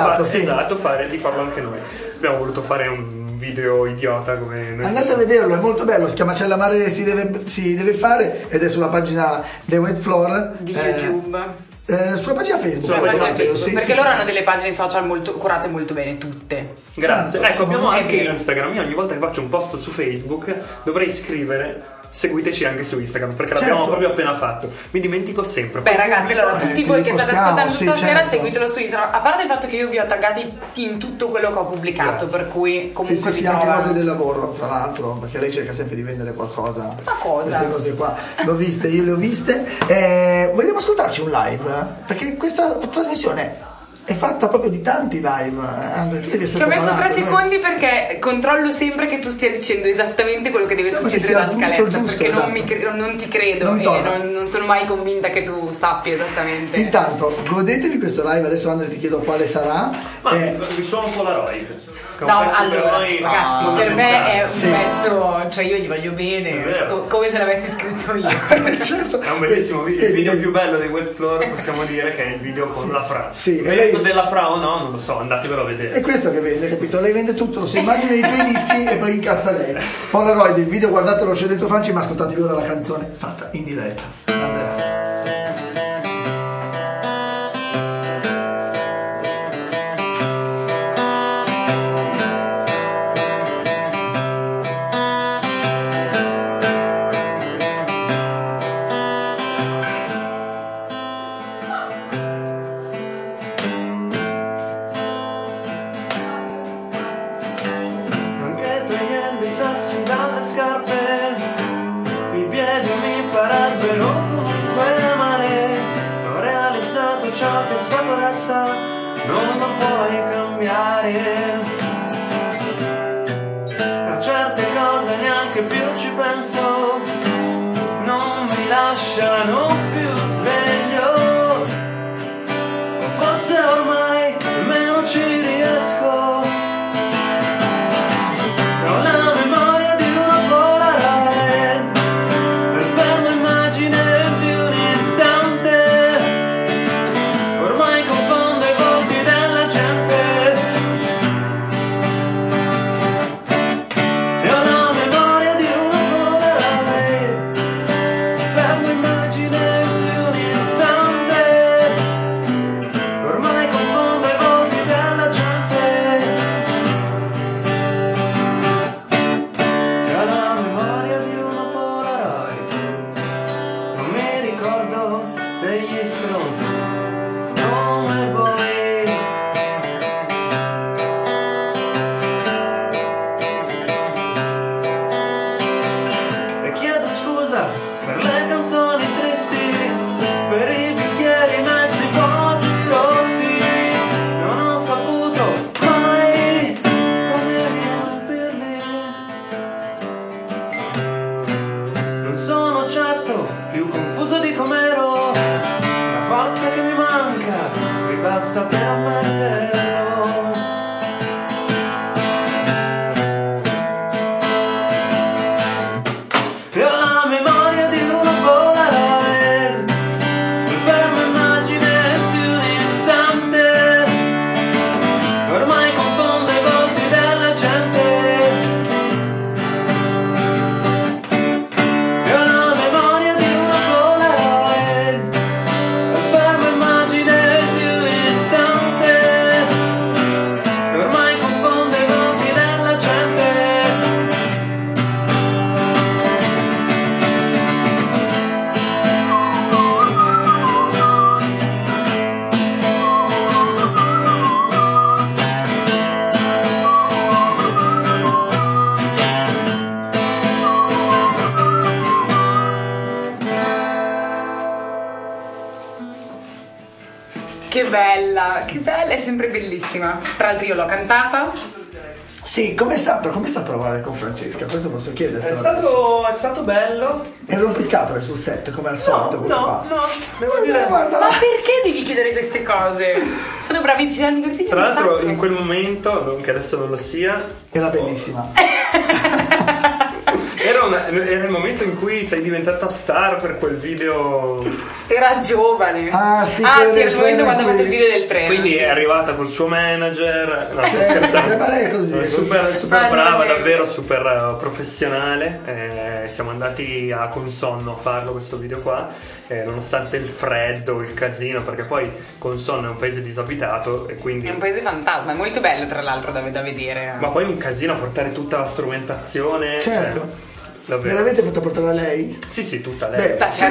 farlo anche noi. Abbiamo voluto fare un video idiota come noi. Andate a vederlo, è molto bello, si chiama C'è l'ammare si deve fare, ed è sulla pagina The Wet Floor di YouTube. Sulla pagina Facebook, perché loro hanno delle pagine social molto curate molto bene, tutte. Grazie. Ecco, abbiamo anche Instagram. Io ogni volta che faccio un post su Facebook dovrei scrivere seguiteci anche su Instagram, perché l'abbiamo proprio appena fatto. Mi dimentico sempre. Beh ragazzi, allora tutti voi che state ascoltando stasera, seguitelo su Instagram. A parte il fatto che io vi ho taggati in tutto quello che ho pubblicato, per cui comunque sì, anche cose del lavoro, tra l'altro, perché lei cerca sempre di vendere qualcosa. Ma cosa? Queste cose qua io le ho viste. Vogliamo ascoltarci un live? Perché questa trasmissione è fatta proprio di tanti live, Andrea, tu devi essere ci ho messo 3 secondi perché controllo sempre che tu stia dicendo esattamente quello che deve succedere nella scaletta, giusto, perché esatto. non ti credo non sono mai convinta che tu sappia esattamente. Intanto godetevi questo live, adesso Andrea ti chiedo quale sarà. Ma vi suono Polaroid. No, allora, ragazzi, per me è un pezzo, cioè io gli voglio bene, come se l'avessi scritto io. Certo. È un bellissimo video, il video più bello dei Wet Floor, possiamo dire che è il video con la Fra. Sì, detto della Fra o no, non lo so, andatevelo a vedere. È questo che vende, capito? Lei vende tutto, lo si immagina i tuoi dischi e poi incassa lei. Polaroid, il video, guardatelo, c'è dentro Franci, ma ascoltatevi ora la canzone fatta in diretta. Andrea. ci penso, non mi lasciano più sveglio, ma forse ormai nemmeno ci riesco. Ho la memoria di una Polaroid, ferma immagine di un istante, ormai confondo i volti della gente. E ho la memoria di una Polaroid, ferma immagine di un istante, ormai confondo i volti della gente. E ho la memoria di una Polaroid, non mi ricordo degli stronzi come voi. E chiedo scusa per le canzoni tristi, per i bicchieri mezzi vuoti rotti. Non ho saputo mai come riempirli. Non sono certo più confuso di com'ero, la forza che mi manca mi basta per ammetterlo. E ho la memoria di una Polaroid, ferma immagine di un istante, ormai confondo i volti della gente. E ho la memoria di una Polaroid, ferma immagine di un istante, ormai confondo i volti della gente. Che bella, è sempre bellissima. Tra l'altro io l'ho cantata. Sì, com'è stato lavorare con Francesca? Questo posso chiederti. È stato bello. E rompiscatole sul set, come al solito. No, devo dire. Guarda, Ma perché devi chiedere queste cose? Sono bravi, ci hanno divertiti. Tra l'altro in quel momento, non che adesso non lo sia, era bellissima. era il momento in cui sei diventata star per quel video. Era giovane. Ah, sì, era il momento quando ha fatto il video del treno. Quindi è arrivata col suo manager. No, sto Cioè, scherzando. ma lei è così. È super Ah, brava, no, è vero. davvero super professionale. Siamo andati a Consonno a farlo questo video qua, nonostante il freddo, il casino, perché poi Consonno è un paese disabitato e quindi. È un paese fantasma, è molto bello tra l'altro da vedere. Ma poi un casino a portare tutta la strumentazione. Certo. Davvero. Veramente fatto portare a lei? Sì, tutta lei. Beh, se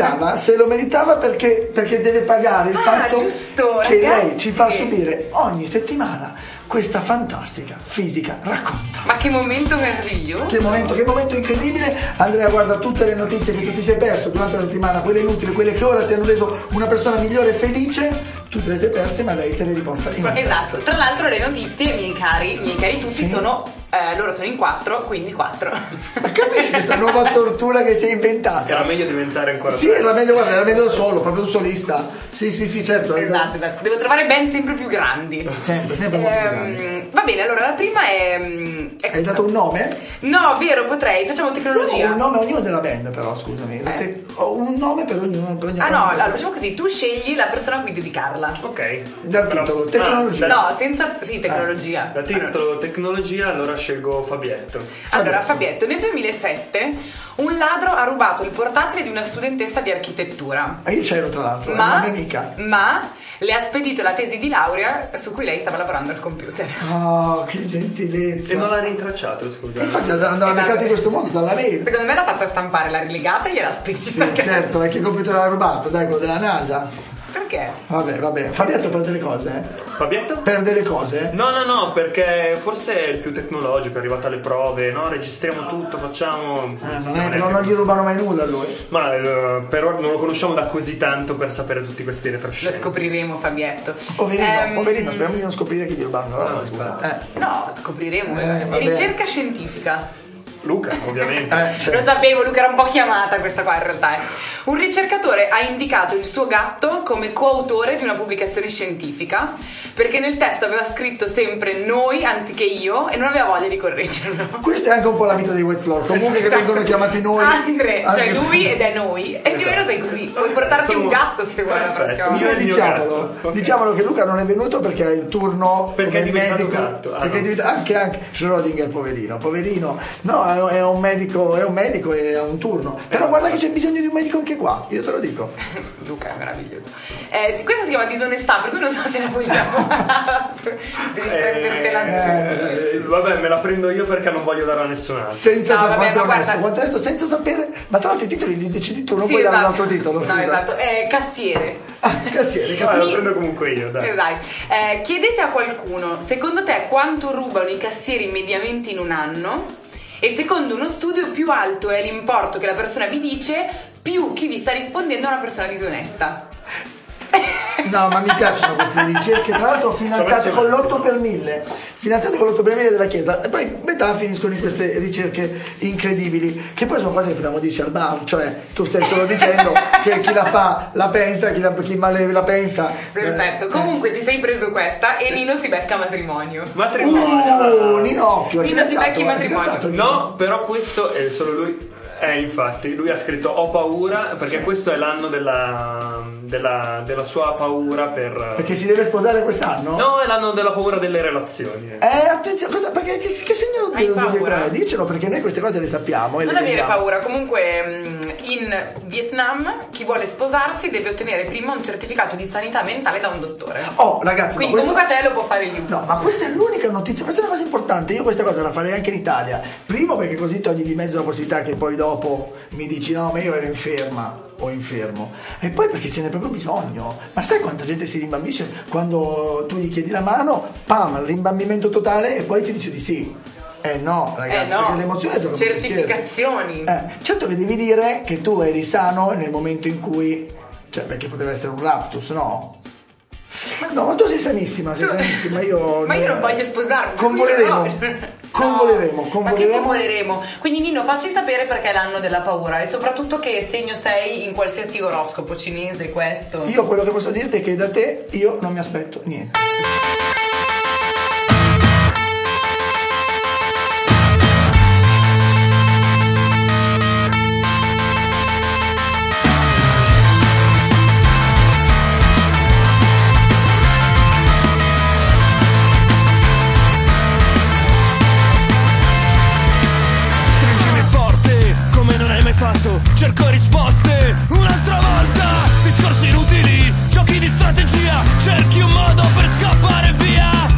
lo meritava perché deve pagare il fatto giusto, che ragazzi. lei ci fa subire ogni settimana questa fantastica fisica racconta. Ma che momento meraviglioso! Che momento incredibile. Andrea, guarda tutte le notizie che tu ti sei perso durante la settimana, quelle inutili, quelle che ora ti hanno reso una persona migliore e felice, tu te le sei perse, ma lei te le riporta in mano. Esatto, tra l'altro le notizie, miei cari tutti, Sì. sono loro sono in 4, quindi 4. Ma capisci questa nuova tortura che si è inventata? Era meglio diventare ancora. Sì, era meglio da solo, proprio un solista. Sì, certo. Esatto. Devo trovare band sempre più grandi. Sempre molto più grandi. Va bene, allora la prima è Hai dato un nome? No, vero, potrei. Facciamo tecnologia. No, un nome ognuno della band, però, scusami. Ho un nome per ognuno. Ah no, allora facciamo così, tu scegli la persona a cui dedicarla. Ok. Dal titolo, tecnologia. No, senza. Sì, tecnologia. Da titolo tecnologia, allora scelgo Fabietto. Allora, Fabietto, nel 2007 un ladro ha rubato il portatile di una studentessa di architettura. Io c'ero tra l'altro, una mia amica. Ma le ha spedito la tesi di laurea su cui lei stava lavorando al computer. Oh, che gentilezza. E non l'ha rintracciato, scusa. Infatti andava beccato in questo modo dalla vera. Secondo me l'ha fatta stampare, l'ha rilegata e gliel'ha spedita. Sì, certo, perché il computer l'ha rubato, dai, quello della NASA. Perché? Vabbè. Fabietto perde le cose, Fabietto? Perde le cose? No, perché forse è il più tecnologico, è arrivato alle prove, no? Registriamo tutto, facciamo. Non gli rubano mai nulla a lui. Ma però non lo conosciamo da così tanto per sapere tutti questi Lo retroscena. scopriremo, Fabietto. Poverino, speriamo di non scoprire che gli rubano. No, scopriremo. vabbè. Ricerca scientifica. Luca, ovviamente. Lo sapevo, Luca, era un po' chiamata questa qua in realtà. Un ricercatore ha indicato il suo gatto come coautore di una pubblicazione scientifica perché nel testo aveva scritto sempre noi anziché io e non aveva voglia di correggerlo. Questa è anche un po' la vita dei Wet Floor, comunque che vengono chiamati noi. Cioè lui ed è noi. E più o meno sei così. Puoi portarti un gatto se vuoi la prossima volta. Diciamolo che Luca non è venuto perché è il turno perché è diventato medico, gatto. perché è diventato anche Schrödinger, poverino. No, è un medico e ha un turno. Però guarda che c'è bisogno di un medico anche qua, io te lo dico. Luca è meraviglioso. Questa si chiama disonestà, per cui non so se la vogliamo. Devi prendertela. Vabbè, me la prendo io perché non voglio darla a nessun altro. Senza sapere quanto onesto, senza sapere. Ma tra l'altro i titoli li decidi tu, non puoi dare un altro titolo. No, esatto. Cassiere. Lo prendo comunque io, dai. Chiedete a qualcuno, secondo te quanto rubano i cassieri mediamente in un anno? E secondo uno studio più alto è l'importo che la persona vi dice, più chi vi sta rispondendo è una persona disonesta. No, ma mi piacciono queste ricerche, tra l'altro finanziate con l'8 per 1000, della Chiesa, e poi metà finiscono in queste ricerche incredibili, che poi sono cose che potevamo dirci al bar, cioè tu stai solo dicendo che chi la fa la pensa, chi male la pensa. Perfetto, comunque ti sei preso questa e Nino si becca matrimonio. Ninocchio, Nino ti becchi matrimonio. No, però questo è solo lui. Infatti, lui ha scritto ho paura perché questo è l'anno della sua paura perché si deve sposare quest'anno? No, è l'anno della paura delle relazioni. Attenzione, perché che segno hai paura? Dicelo, perché noi queste cose le sappiamo. Non avere paura. Comunque in Vietnam chi vuole sposarsi deve ottenere prima un certificato di sanità mentale da un dottore. Oh, ragazzi, quindi comunque a te lo può fare lui. No, ma questa è l'unica notizia, questa è una cosa importante. Io questa cosa la farei anche in Italia. Primo perché così togli di mezzo la possibilità che poi dopo mi dici no, ma io ero inferma o infermo, e poi perché ce n'è proprio bisogno. Ma sai quanta gente si rimbambisce quando tu gli chiedi la mano, pam, rimbambimento totale, e poi ti dice di sì. No, ragazzi, perché l'emozione gioca certificazioni. Certo che devi dire che tu eri sano nel momento in cui, cioè, perché poteva essere un raptus, no? No, ma tu sei sanissima, io. Ma io non voglio sposarmi. Convoleremo. Quindi Nino, facci sapere perché è l'anno della paura e soprattutto che segno sei in qualsiasi oroscopo cinese, questo. Io quello che posso dirti è che da te io non mi aspetto niente. Cerco risposte un'altra volta, discorsi inutili, giochi di strategia, cerchi un modo per scappare via.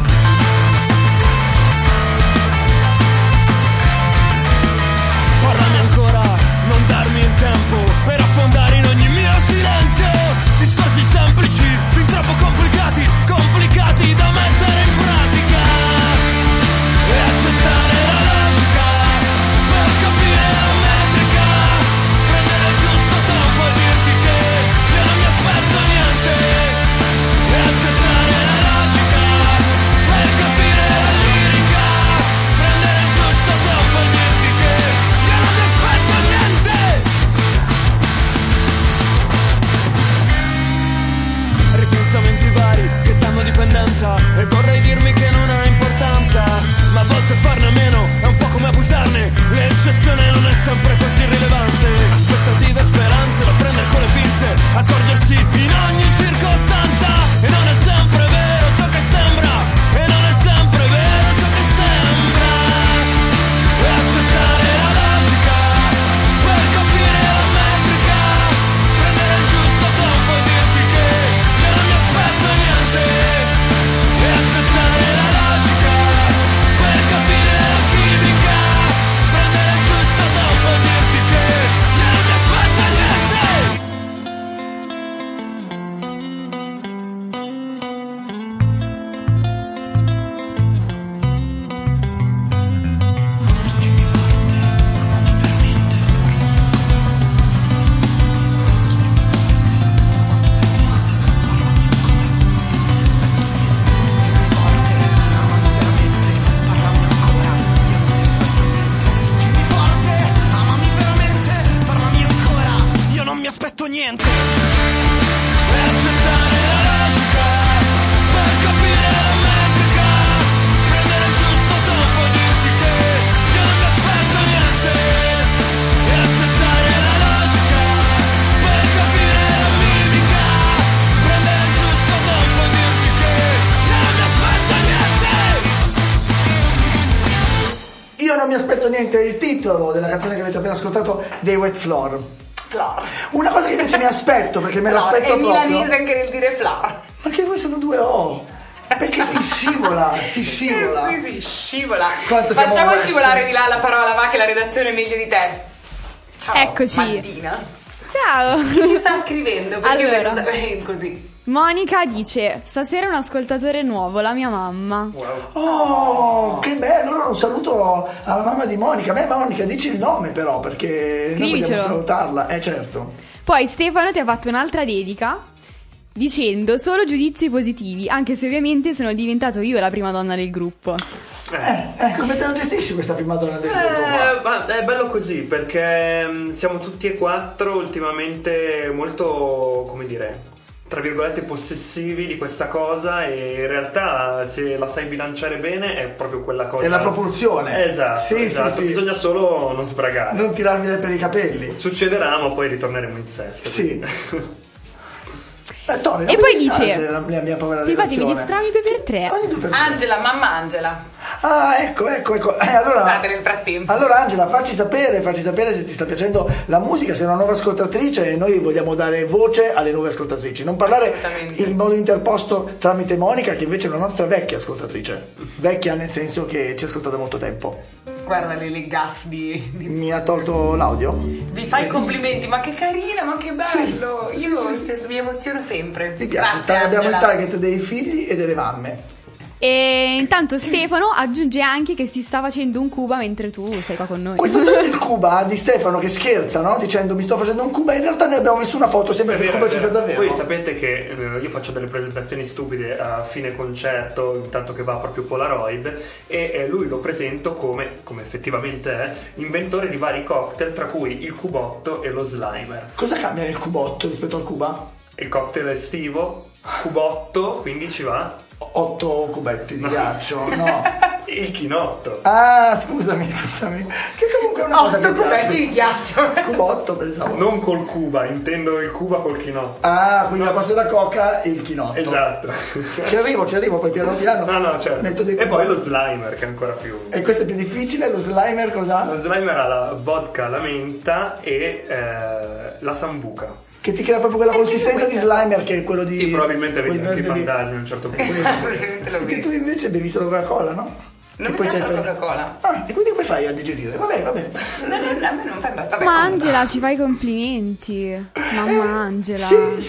esattamente il titolo della canzone che avete appena ascoltato dei Wet Floor. Una cosa che invece mi aspetto, perché me l'aspetto proprio. È milanese anche nel dire Floor. Ma che voi sono due O. Perché si scivola. Sì, scivola. Quanto siamo Facciamo avanti. scivolare di là la parola, va, che la redazione è meglio di te. Ciao. Eccoci. Martina. Ciao. Chi ci sta scrivendo? Perché Allora. così. Monica dice: stasera un ascoltatore nuovo, la mia mamma. Oh, che bello. Allora un saluto alla mamma di Monica. Beh, Monica, dici il nome però, perché noi vogliamo Scrivicelo. salutarla. Certo. Poi Stefano ti ha fatto un'altra dedica dicendo: solo giudizi positivi, anche se ovviamente sono diventato io la prima donna del gruppo. Come te la gestisci questa prima donna del gruppo? Ma è bello così, perché siamo tutti e quattro ultimamente molto, come dire, tra virgolette possessivi di questa cosa, e in realtà se la sai bilanciare bene è proprio quella cosa. È la proporzione. Esatto, Sì, esatto. sì, sì. Bisogna solo non sbragare. Non tirarmi per i capelli. Succederà, ma poi ritorneremo in sesto. Sì. E poi dice: la mia povera sì, infatti mi redazione. distravi 2x3. Angela, mamma Angela. Ah, ecco. Allora, Scusate, nel frattempo. Allora Angela, facci sapere se ti sta piacendo la musica, sei una nuova ascoltatrice, e noi vogliamo dare voce alle nuove ascoltatrici, non parlare in modo interposto tramite Monica, che invece è una nostra vecchia ascoltatrice. Vecchia nel senso che ci ascolta da molto tempo. Guarda le gaff di... Mi ha tolto l'audio? Vi fai i complimenti, ma che carina, ma che bello. Sì, Io sì. mi emoziono sempre. Mi piace, Grazie, abbiamo il Angela. target dei figli e delle mamme. E intanto Stefano aggiunge anche che si sta facendo un Cuba mentre tu sei qua con noi. Questa storia del Cuba di Stefano che scherza, no? Dicendo mi sto facendo un Cuba, in realtà ne abbiamo visto una foto, sempre che il Cuba ci sta davvero. Voi sapete che io faccio delle presentazioni stupide a fine concerto, intanto che va proprio Polaroid, e lui lo presento come effettivamente è, inventore di vari cocktail, tra cui il cubotto e lo slimer. Cosa cambia il cubotto rispetto al Cuba? Il cocktail estivo, cubotto, quindi ci va 8 cubetti di ghiaccio, no? il chinotto. Ah, scusami, che comunque è una cosa 8 che piace. cubetti di ghiaccio. Cubotto, pensavo. Non col Cuba, intendo il Cuba col chinotto. Ah, quindi al posto della coca il chinotto. Esatto. Ci arrivo, poi piano piano. No, certo. Metto dei E poi lo slimer, che è ancora più. E questo è più difficile, lo slimer cos'ha? Lo slimer ha la vodka, la menta e la sambuca. Che ti crea proprio quella consistenza di slimer che è quello di... Sì, probabilmente vedi quel anche i verde di- fantasmi a un certo punto. Perché tu invece bevi solo Coca-Cola, no? Non Che mi poi piace c'è la Coca-Cola. Ah, e quindi come fai a digerire? Vabbè. A me non fai basta. Ma Angela, ci fai i complimenti. Mamma Angela.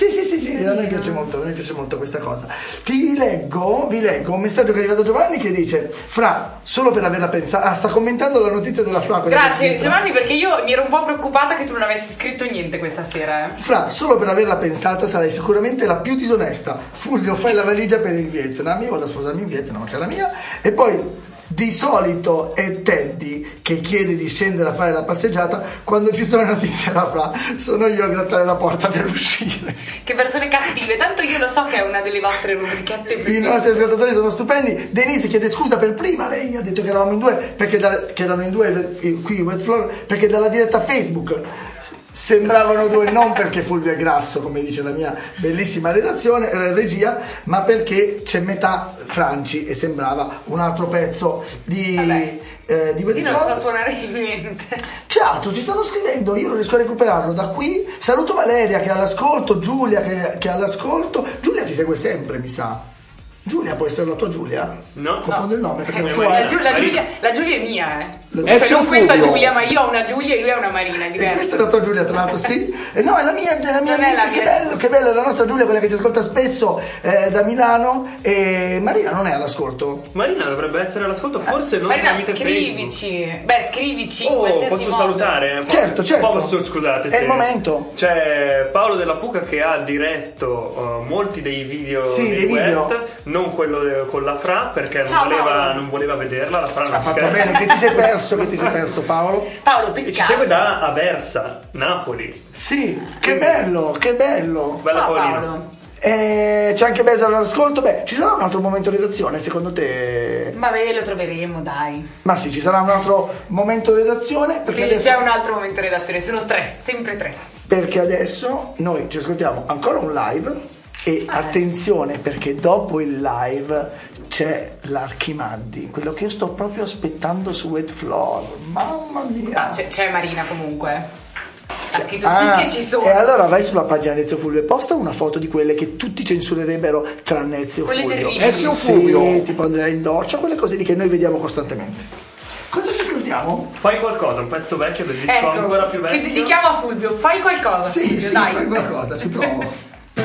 Sì, a me piace molto questa cosa. Vi leggo un messaggio che è arrivato da Giovanni che dice: Fra, solo per averla pensata. Ah, sta commentando la notizia della Fra. quella Grazie che- Giovanni, perché io mi ero un po' preoccupata che tu non avessi scritto niente questa sera. Fra, solo per averla pensata sarai sicuramente la più disonesta. Fulvio, fai la valigia per il Vietnam. Io vado a sposarmi in Vietnam, cara mia. E poi di solito è Teddy che chiede di scendere a fare la passeggiata. Quando ci sono notizie alla Fra, sono io a grattare la porta per uscire. Che persone cattive, tanto io lo so che è una delle vostre rubrichette. I nostri ascoltatori sono stupendi. Denise chiede scusa per prima. Lei ha detto che eravamo in due, perché che erano in due qui Wet Floor, perché dalla diretta Facebook sembravano due, non perché Fulvio è grasso, come dice la mia bellissima regia, ma perché c'è metà Franci e sembrava un altro pezzo di Wet Io non Floor. so suonare niente. C'è altro, ci stanno scrivendo, io non riesco a recuperarlo da qui. Saluto Valeria che è all'ascolto, Giulia che è all'ascolto. Giulia ti segue sempre, mi sa. Giulia può essere la tua Giulia? No. Confondo il nome perché tu La hai... La Giulia è mia, C'è Cioè, non un questa Fulvio. Giulia, ma io ho una Giulia e lui ha una Marina, è E diverso. questa è la tua Giulia, tra l'altro, sì? No, è la mia Non è amica, la mia. che bello, è la nostra Giulia, quella che ci ascolta spesso da Milano. E Marina non è all'ascolto. Marina dovrebbe essere all'ascolto, forse non Marina, tramite scrivici. Beh, scrivici in Facebook. qualsiasi Posso modo. salutare? Certo. Posso, scusate. È il momento. C'è Paolo della Puca che ha diretto molti dei video Sì, dei dei video. Wet, non quello con la Fra, perché Ciao, Paolo. non voleva vederla. La Fra non Ha fatto scherza. bene, che ti sei perso Paolo. Paolo, E ci peccato. segue da Aversa, Napoli. Sì, che bello. Bella Ciao Paolina. Paolo. C'è anche Besa all'ascolto. Beh, ci sarà un altro momento redazione secondo te? Vabbè, lo troveremo, dai. Ma sì, ci sarà un altro momento redazione perché Sì, adesso... c'è un altro momento redazione, sono tre, sempre tre. Perché adesso noi ci ascoltiamo ancora un live E attenzione, perché dopo il live c'è l'Archimaddi, quello che io sto proprio aspettando su Wet Floor. Mamma mia. C'è Marina comunque. Ha scritto che ci sono. E allora vai sulla pagina di Ezio Fulvio e posta una foto di quelle che tutti censurerebbero tranne Ezio Quelle Fulvio. terribili. Ezio Fulvio, tipo Andrea in doccia, quelle cose lì che noi vediamo costantemente. Cosa ci ascoltiamo? Fai qualcosa, un pezzo vecchio del disco ancora più vecchio. Che dedichiamo a Fulvio, fai qualcosa. Sì, Fulvio, sì, dai. fai qualcosa, ci provo.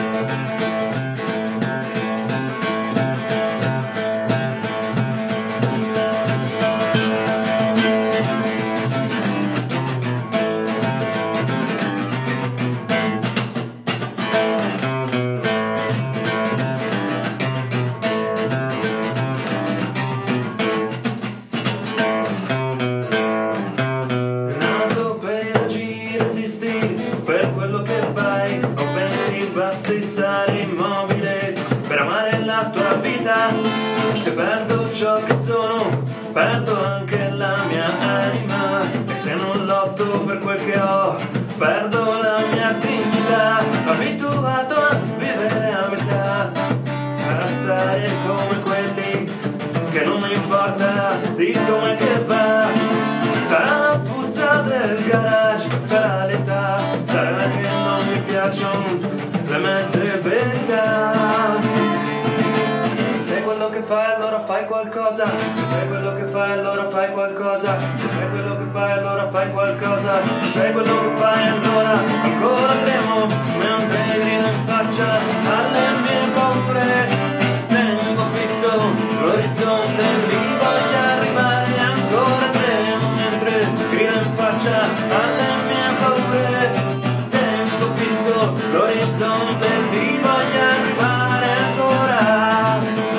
Nato per agire, esisti per quello che fai, non pensi basti stare immobile per amare la tua vita. Se perdo ciò che sono, perdo anche la mia anima, e se non lotto per quel che ho, perdo la mia dignità. Abituato a vivere a metà, a stare come quelli che non mi importa di come che va. Sarà la puzza del garage, sarà l'età, sarà che non mi piacciono le mezze verità. Se sei quello che fai allora fai qualcosa, se sei quello che fai allora fai qualcosa, se sei quello che fai allora fai qualcosa, se sei quello che fai allora ancora tremo mentre grido in faccia alle mie paure. Tengo fisso l'orizzonte, lì voglio arrivare, ancora tremo mentre grido in faccia alle mie paure. Tengo fisso l'orizzonte, lì voglio arrivare ancora.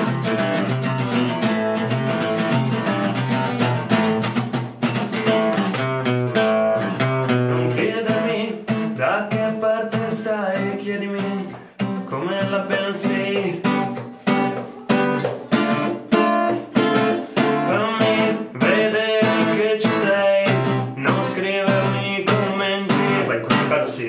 Non chiedermi da che parte stai, chiedimi come la pensi. Fammi vedere che ci sei, non scrivermi commenti. Beh, in questo caso sì.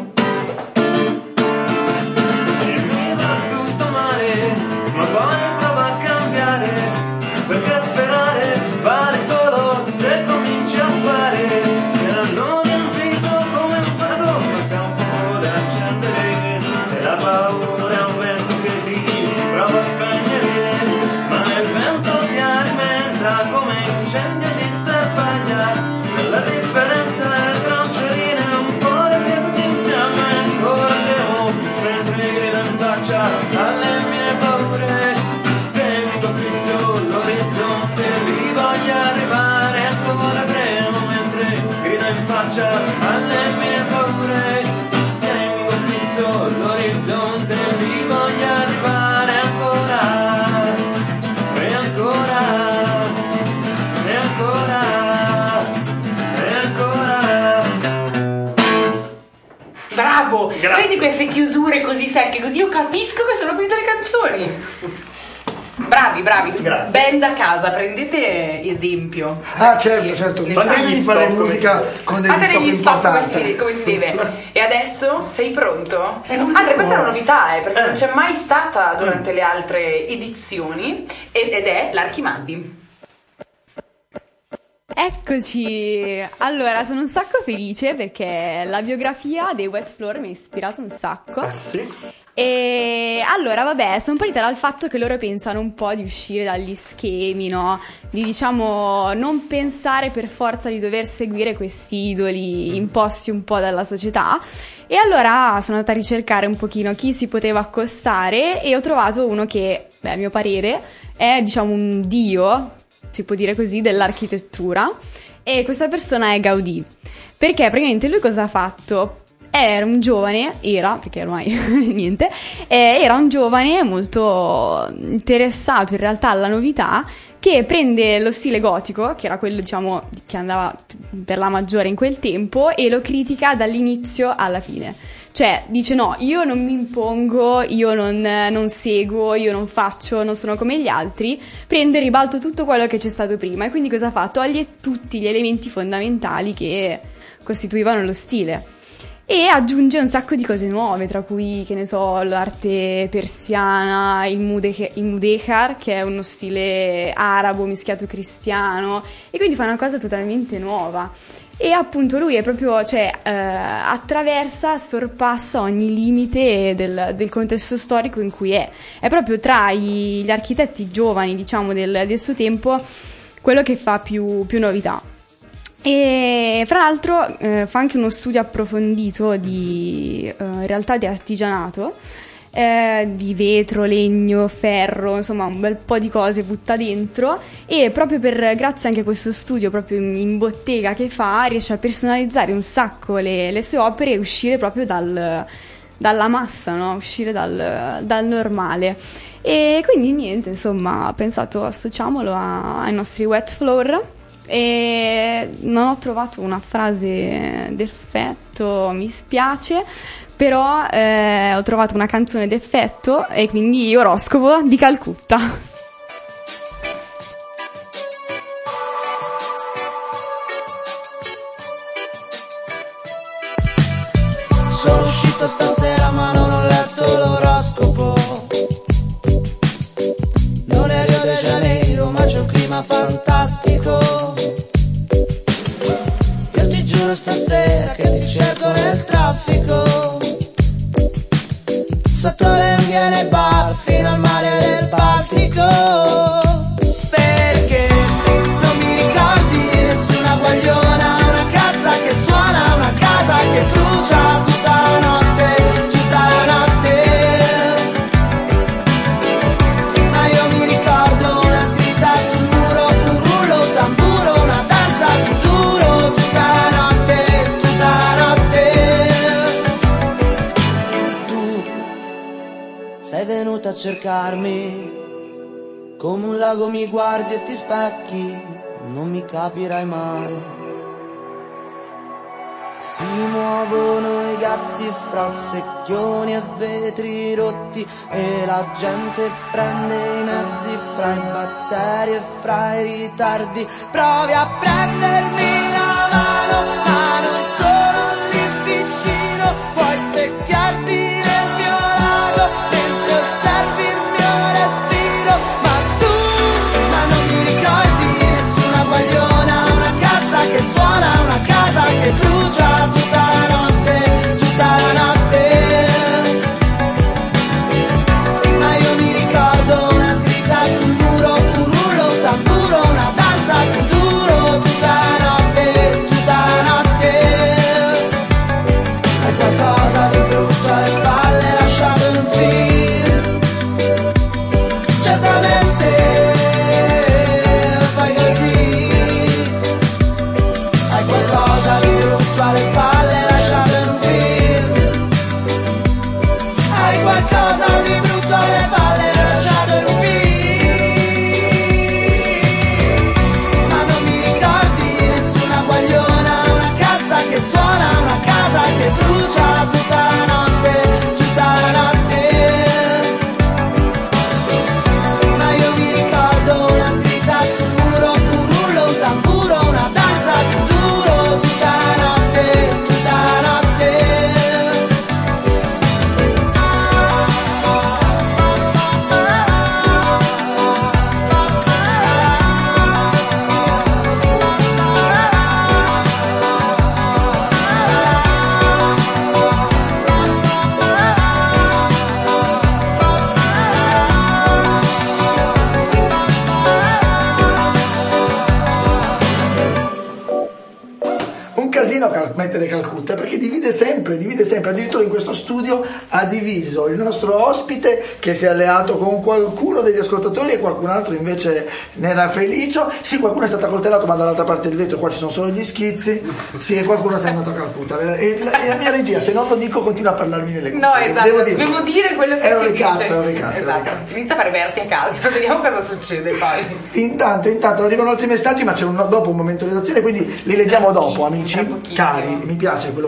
E mi va tutto male, ma poi prova a cambiare, perché sperare vale solo se cominci a fare. Se l'hanno riempito come un fago, basta un po' da accendere. Se la paura è un vento che ti prova a spegnere, ma il vento ti alimenta come incendio di stefania. La differenza è tra un cerino e un cuore che si infiamma. E ancora devo, mentre grido in faccia alle mie paure. Tengo fisso l'orizzonte, lì voglio arrivare, ancora tremo mentre grido in faccia alle mie paure. Tengo fisso l'orizzonte, lì voglio arrivare ancora, e ancora, e ancora, e ancora. Bravo! Grazie. Vedi queste chiusure così secche, così io capisco che sono finite le canzoni. Bravi, bravi. Grazie. Ben da casa, prendete esempio. Ah, certo, Ne non fate devi degli fare stop, musica come con degli Fate stop degli stop importanti. come si deve. E adesso sei pronto? non Andrea, vedo questa è una l'ora. novità, perché non c'è mai stata durante le altre edizioni, ed è l'Archimaddi. Eccoci! Allora, sono un sacco felice perché la biografia dei Wet Floor mi ha ispirato un sacco. Ah sì? E allora, vabbè, sono partita dal fatto che loro pensano un po' di uscire dagli schemi, no? Di, diciamo, non pensare per forza di dover seguire questi idoli imposti un po' dalla società. E allora sono andata a ricercare un pochino chi si poteva accostare e ho trovato uno che, beh, a mio parere, è, diciamo, un dio, si può dire così, dell'architettura. E questa persona è Gaudì. Perché praticamente lui cosa ha fatto? Era un giovane, perché ormai niente, era un giovane molto interessato in realtà alla novità, che prende lo stile gotico, che era quello, diciamo, che andava per la maggiore in quel tempo, e lo critica dall'inizio alla fine. Cioè, dice no, io non mi impongo, io non seguo, io non faccio, non sono come gli altri, prendo e ribalto tutto quello che c'è stato prima. E quindi cosa fa? Toglie tutti gli elementi fondamentali che costituivano lo stile. e aggiunge un sacco di cose nuove, tra cui, che ne so, l'arte persiana, il mudéjar, che è uno stile arabo mischiato cristiano, e quindi fa una cosa totalmente nuova. E appunto lui è proprio, cioè, attraversa, sorpassa ogni limite del contesto storico in cui è proprio tra gli architetti giovani, diciamo, del suo tempo, quello che fa più novità. E fra l'altro fa anche uno studio approfondito in realtà di artigianato, di vetro, legno, ferro, insomma un bel po' di cose butta dentro, e proprio grazie anche a questo studio proprio in bottega che fa, riesce a personalizzare un sacco le sue opere e uscire proprio dalla massa, no? Uscire dal normale. E quindi niente, insomma, ho pensato, associamolo ai nostri wet floor, e non ho trovato una frase d'effetto, mi spiace, però ho trovato una canzone d'effetto, e quindi Oroscopo di Calcutta. Sono uscito stasera ma non ho letto l'oroscopo. Non è Rio de Janeiro ma c'è un clima fantastico. Io ti giuro stasera che ti cerco nel traffico, sotto le unghie nei bar fino al mare del Baltico. Perché non mi ricordi nessuna guagliona, una casa che suona, una casa che brucia tutta la notte, tutta la notte. Ma io mi ricordo una scritta sul muro, un rullo, tamburo, una danza più duro, tutta la notte, tutta la notte. Tu sei venuta a cercarmi, come un lago mi guardi e ti specchi, non mi capirai mai. Si muovono i gatti fra secchioni e vetri rotti, e la gente prende i mezzi fra i batteri e fra i ritardi. Provi a prendermi la mano, ma non sono lì vicino. Puoi specchiarti nel mio lago mentre osservi il mio respiro. Ma non mi ricordi nessuna guagliona, una casa che suona, una casa che brucia tutta la notte, tutta la notte. Ma io mi ricordo una scritta sul muro, un rullo, tamburo, una danza più duro, tutta la notte, tutta la notte. Hai qualcosa di brutto alle spalle lasciato in un film, certamente fai così. Hai qualcosa di brutto alle spalle lasciato in un film, hai qualcosa di brutto alle spalle lasciato in un film. Ma non mi ricordi nessuna guagliona, una casa che suona, una casa che brucia tutta la notte, tutta la notte. Ma io mi ricordo una scritta sul muro, un rullo, un tamburo, una danza più duro, tutta la notte, tutta la notte. Un casino mettere Calcutta, perché divide sempre, addirittura in questo studio ha diviso il nostro ospite che si è alleato con qualcuno degli ascoltatori e qualcun altro invece ne era felice. Sì, qualcuno è stato accoltellato, ma dall'altra parte del vetro qua ci sono solo gli schizzi. Sì, e qualcuno si è andato a Calcutta. E la mia regia, se non lo dico, continua a parlarmi nelle cuffie. No, esatto, devo dire quello che è un ci ricatto, dice. è un ricatto, Esatto. Inizia a fare versi a caso, vediamo cosa succede poi. Intanto arrivano altri messaggi, ma c'è dopo un momento di redazione, quindi li leggiamo dopo, amici cari. Mi piace quello che state scrivendo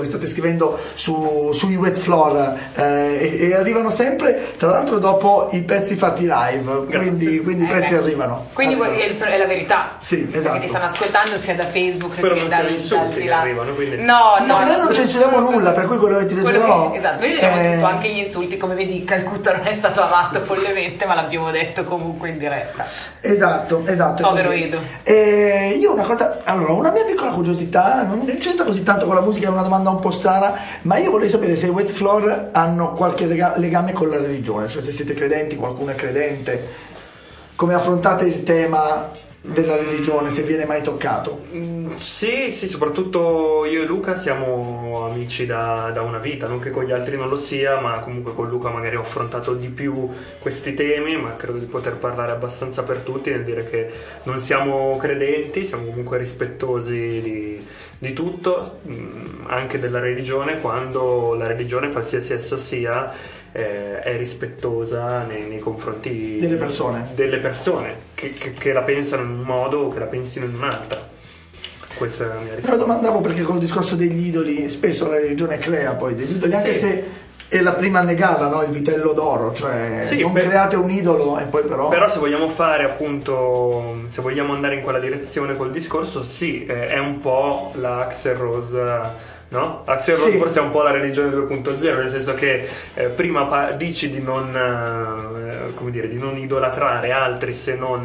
stupendo sui Wet Floor, e arrivano sempre, tra l'altro dopo i pezzi fatti live, quindi i pezzi arrivano. Quindi è la verità. Sì, esatto. Perché ti stanno ascoltando sia da Facebook Spero che non da siano insulti che arrivano, quindi... No, noi non censuriamo nulla, per cui quello che ti leggerò esatto, noi diciamo tutto, anche gli insulti, come vedi Calcutta non è stato amato follemente, ma l'abbiamo detto comunque in diretta. Esatto. Povero Edo. Io una mia piccola curiosità, non c'entra così tanto con la musica, è una domanda un po' strana, ma io vorrei sapere se i Wet Floor hanno qualche legame con la religione, cioè se siete credenti, qualcuno è credente, come affrontate il tema della religione, se viene mai toccato. Sì, soprattutto io e Luca siamo amici da una vita, non che con gli altri non lo sia, ma comunque con Luca magari ho affrontato di più questi temi, ma credo di poter parlare abbastanza per tutti nel dire che non siamo credenti, siamo comunque rispettosi di tutto, anche della religione, quando la religione, qualsiasi essa sia, è rispettosa nei confronti delle persone che la pensano in un modo o che la pensino in un'altra. Questa è la mia risposta. Però domandavo perché col discorso degli idoli spesso la religione crea poi degli idoli, anche se è la prima a negarla, no? Il vitello d'oro, cioè create un idolo e poi però se vogliamo fare appunto, se vogliamo andare in quella direzione col discorso, è un po' la Axl Rose, no? Axl Rose forse è un po' la religione 2.0, nel senso che prima dici di non di non idolatrare altri se non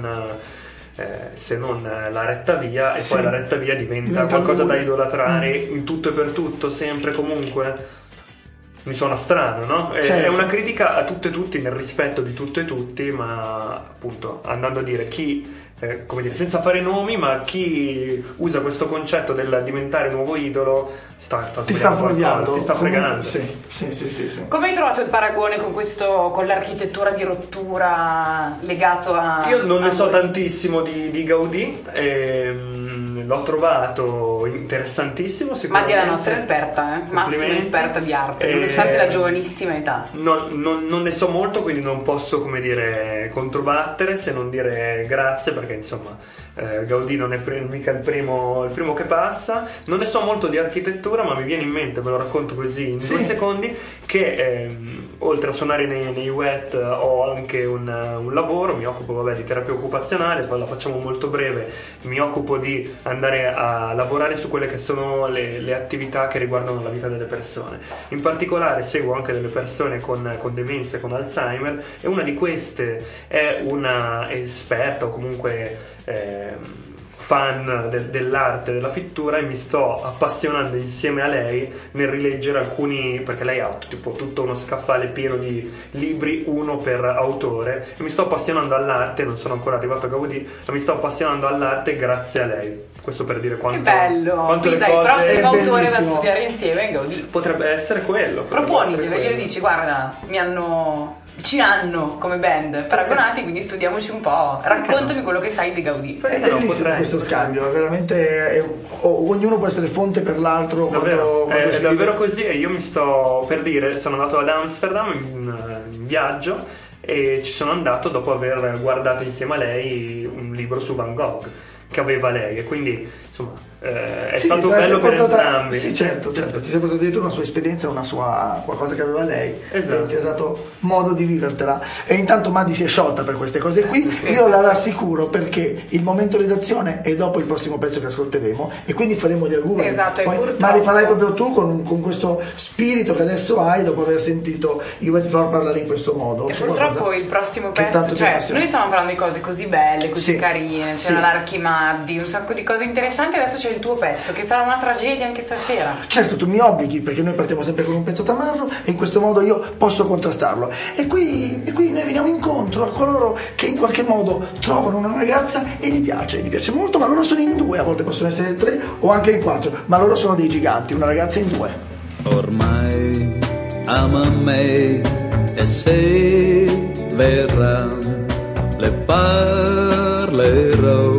la retta via, e poi la retta via diventa qualcosa da idolatrare in tutto e per tutto, sempre, comunque. Mi suona strano, no? È una critica a tutto e tutti, nel rispetto di tutto e tutti, ma appunto andando a dire chi, senza fare nomi, ma chi usa questo concetto del diventare nuovo idolo ti sta fuorviando, ti sta fregando. Sì. Come hai trovato il paragone con l'architettura di rottura legato a... Io non ne so tantissimo di Gaudì, l'ho trovato interessantissimo, ma di la nostra esperta, massima esperta di arte, nonostante la giovanissima età. Non ne so molto, quindi non posso controbattere, se non dire grazie, perché insomma Gaudì non è mica il primo che passa. Non ne so molto di architettura, ma mi viene in mente, ve lo racconto così in 2 secondi, che oltre a suonare nei Wet ho anche un lavoro, mi occupo di terapia occupazionale, poi la facciamo molto breve, mi occupo di andare a lavorare su quelle che sono le attività che riguardano la vita delle persone. In particolare seguo anche delle persone con demenza e con Alzheimer, e una di queste è una esperta o comunque fan dell'arte, della pittura, e mi sto appassionando insieme a lei nel rileggere alcuni, perché lei ha tutto uno scaffale pieno di libri, uno per autore, e mi sto appassionando all'arte. Non sono ancora arrivato a Gaudì, ma mi sto appassionando all'arte grazie a lei. Questo per dire quanto, che bello, quanto quindi le cose... il prossimo autore da studiare insieme è Gaudì. Potrebbe essere quello. Proponiglielo, glielo dici: guarda, ci hanno come band paragonati, quindi studiamoci un po', raccontami quello che sai di Gaudì. È bellissimo questo scambio, veramente ognuno può essere fonte per l'altro. È davvero così. E io mi sto per dire, sono andato ad Amsterdam in viaggio, e ci sono andato dopo aver guardato insieme a lei un libro su Van Gogh che aveva lei, e quindi insomma è stato bello per entrambi. Sì, certo, ti sei portato dietro una sua esperienza, qualcosa che aveva lei, e ti ha dato modo di vivertela. E intanto Madi si è sciolta per queste cose qui. Io la rassicuro, perché il momento redazione è dopo il prossimo pezzo che ascolteremo, e quindi faremo gli auguri. Esatto, ma li farai proprio tu con questo spirito che adesso hai, dopo aver sentito i Wet Floor parlare in questo modo. E purtroppo il prossimo pezzo, noi stavamo parlando di cose così belle, così carine, c'era l'Archimaddi, un sacco di cose interessanti. Adesso c'è il tuo pezzo, che sarà una tragedia anche stasera. Certo, tu mi obblighi, perché noi partiamo sempre con un pezzo tamarro, e in questo modo io posso contrastarlo. E qui noi veniamo incontro a coloro che in qualche modo trovano una ragazza e gli piace molto, ma loro sono in 2, a volte possono essere in 3 o anche in 4, ma loro sono dei giganti, una ragazza in 2. Ormai ama me, e se verrà le parlerò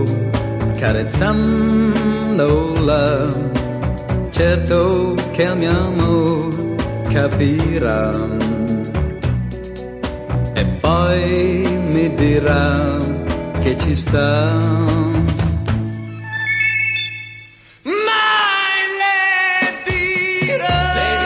carezzandola, certo che il mio amore capirà, e poi mi dirà che ci sta. Mai le dirò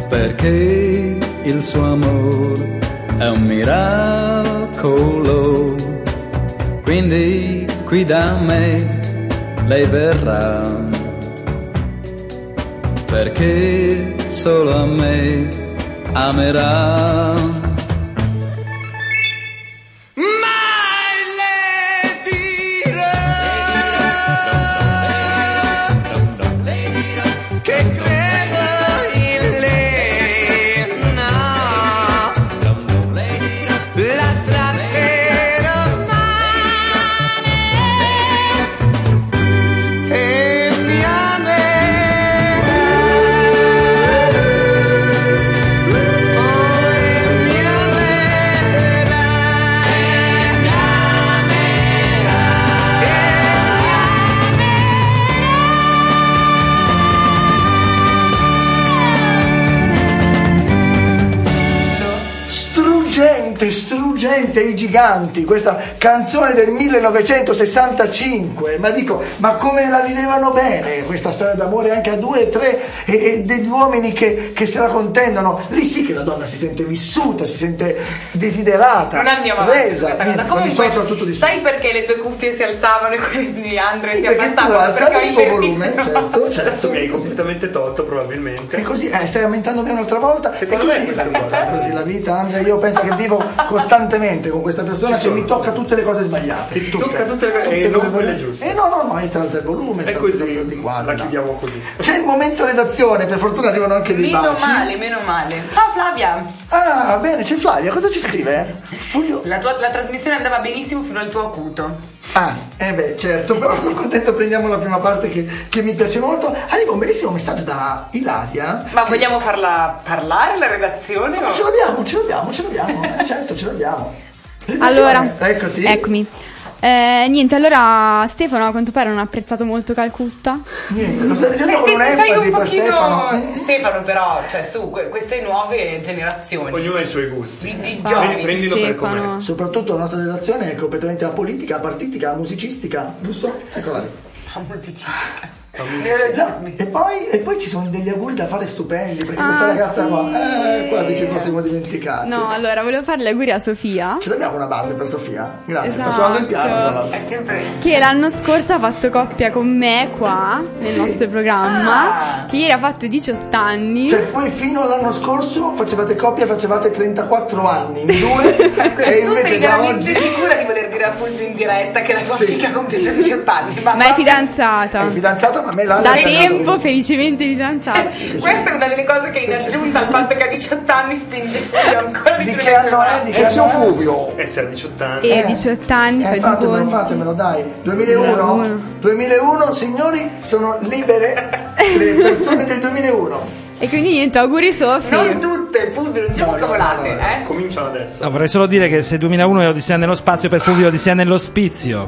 perché il suo amore è un miracolo. Quindi qui da me lei verrà, perché solo a me amerà. Struggente i giganti, questa canzone del 1965, ma come la vivevano bene questa storia d'amore anche a 2 e 3 e degli uomini che se la contendono. Lì sì che la donna si sente vissuta, si sente desiderata, non andiamo presa. Comunque sai perché le tue cuffie si alzavano e quelle di Andrea si abbassavano? Perché il suo volume, certo. Adesso mi hai completamente tolto probabilmente. E così stai aumentando più un'altra volta. Secondo me è così la vita, Andrea. Io penso che vivo costantemente con questa persona che mi tocca tutte le cose sbagliate. Ti tocca tutte le cose e non quelle giuste. No, si alza il volume, è così, di qua, la chiudiamo così. C'è il momento redazione, per fortuna arrivano anche dei baci. Meno male. Ciao Flavia. Ah, bene, c'è Flavia, cosa ci scrive? Fulvio? La trasmissione andava benissimo fino al tuo acuto. Certo, però sono contento, prendiamo la prima parte che mi piace molto. Arriva un bellissimo messaggio da Ilaria. Ma vogliamo farla parlare la redazione? Ma ce l'abbiamo, certo, ce l'abbiamo. Allora, eccoti. Eccomi. Niente, allora Stefano a quanto pare non ha apprezzato molto Calcutta. Niente, lo stai dicendo con un'enfasi per Stefano però, cioè su queste nuove generazioni. Ognuno ha i suoi gusti. Di giovani. Prendilo per com'è. Soprattutto la nostra redazione è completamente apolitica, partitica, musicistica, giusto? Eccola lì. Musicistica. E poi ci sono degli auguri da fare stupendi, perché questa ragazza qua quasi ci fossimo dimenticati. No, allora volevo fare gli auguri a Sofia. Ce l'abbiamo una base per Sofia? Grazie, esatto. Sta suonando il piano tra l'altro. È sempre che l'anno scorso ha fatto coppia con me qua nel nostro programma, che ieri ha fatto 18 anni. Cioè voi fino all'anno scorso facevate coppia, facevate 34 anni in 2 e invece sei veramente sicura di voler dire a Fulvio in diretta che la tua amica ha compiuto 18 anni? Ma è fidanzata. È fidanzata, ma a me l'ha da tempo felicemente fidanzata. Questa è una delle cose che in aggiunta al fatto che a 18 anni spinge Fulvio ancora di più. Di che anno è? Di che anno Fulvio? Se ha 18 anni. E 18 anni, fatemelo dai. 2001, signori, sono libere le persone del 2001. E quindi niente, auguri Sofia. Non tutte, Fulvio, non diciamo cavolate, Cominciano adesso. Vorrei solo dire che se 2001 è Odissea nello spazio, per Fulvio Odissea nell'ospizio.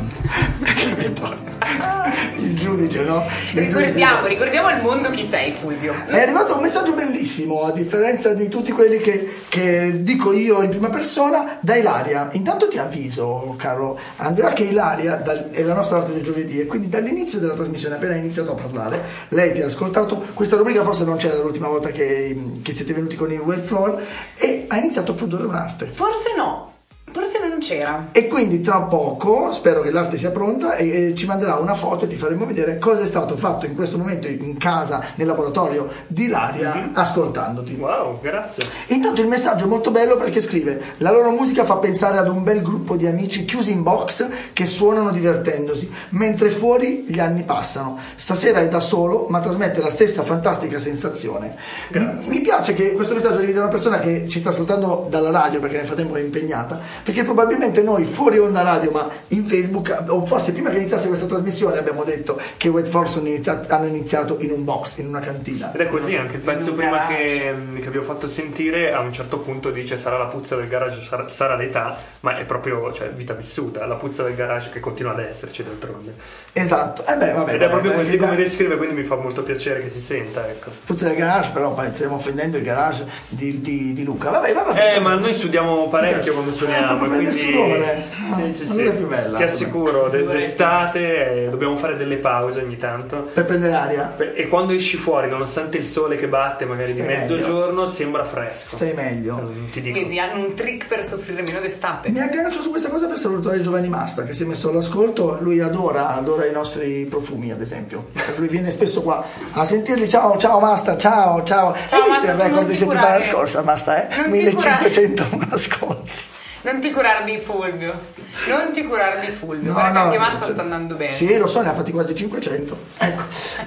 Il giudice, no? Ricordiamo al mondo chi sei, Fulvio. È arrivato un messaggio bellissimo, a differenza di tutti quelli che dico io in prima persona, da Ilaria. Intanto ti avviso, caro Andrea, che Ilaria è la nostra arte del giovedì, e quindi dall'inizio della trasmissione, appena ha iniziato a parlare, lei ti ha ascoltato. Questa rubrica forse non c'era l'ultima volta che siete venuti con il Wet Floor, e ha iniziato a produrre un'arte. Forse non c'era. E quindi tra poco spero che l'arte sia pronta e ci manderà una foto e ti faremo vedere cosa è stato fatto in questo momento in casa, nel laboratorio di Ilaria, ascoltandoti. Wow, grazie. Intanto il messaggio è molto bello perché scrive: la loro musica fa pensare ad un bel gruppo di amici chiusi in box che suonano divertendosi, mentre fuori gli anni passano. Stasera è da solo, ma trasmette la stessa fantastica sensazione. Mi piace che questo messaggio arrivi da una persona che ci sta ascoltando dalla radio, perché nel frattempo è impegnata, perché probabilmente noi fuori onda radio, ma in Facebook, o forse prima che iniziasse questa trasmissione, abbiamo detto che Wet Force hanno iniziato in un box, in una cantina. Ed è così, anche il pezzo prima che abbiamo fatto sentire a un certo punto dice sarà la puzza del garage, sarà l'età, ma è proprio, cioè, vita vissuta, la puzza del garage che continua ad esserci d'altronde. Esatto, ed è proprio così come descrive, quindi mi fa molto piacere che si senta, ecco. Puzza del garage, però stiamo offendendo il garage di Luca. Vabbè. Ma noi studiamo parecchio quando suoniamo, quindi sudore. Sì, Allora è più bella. Ti assicuro, d'estate dobbiamo fare delle pause ogni tanto. Per prendere aria. E quando esci fuori, nonostante il sole che batte magari Stai di mezzogiorno, sembra fresco. Stai meglio. Non ti dico. Quindi hanno un trick per soffrire meno d'estate. Mi aggancio su questa cosa per salutare Giovanni Masta che si è messo all'ascolto. Lui adora i nostri profumi, ad esempio. Lui viene spesso qua a sentirli. Ciao Masta, ciao. Hai visto Masta, il record di settimana scorsa, Masta? Non ti 1500 ascolti. Non ti curare di Fulvio. No, Guarda che anche no, Masta sta andando bene. Sì, lo so, ne ha fatti quasi 500. Ecco.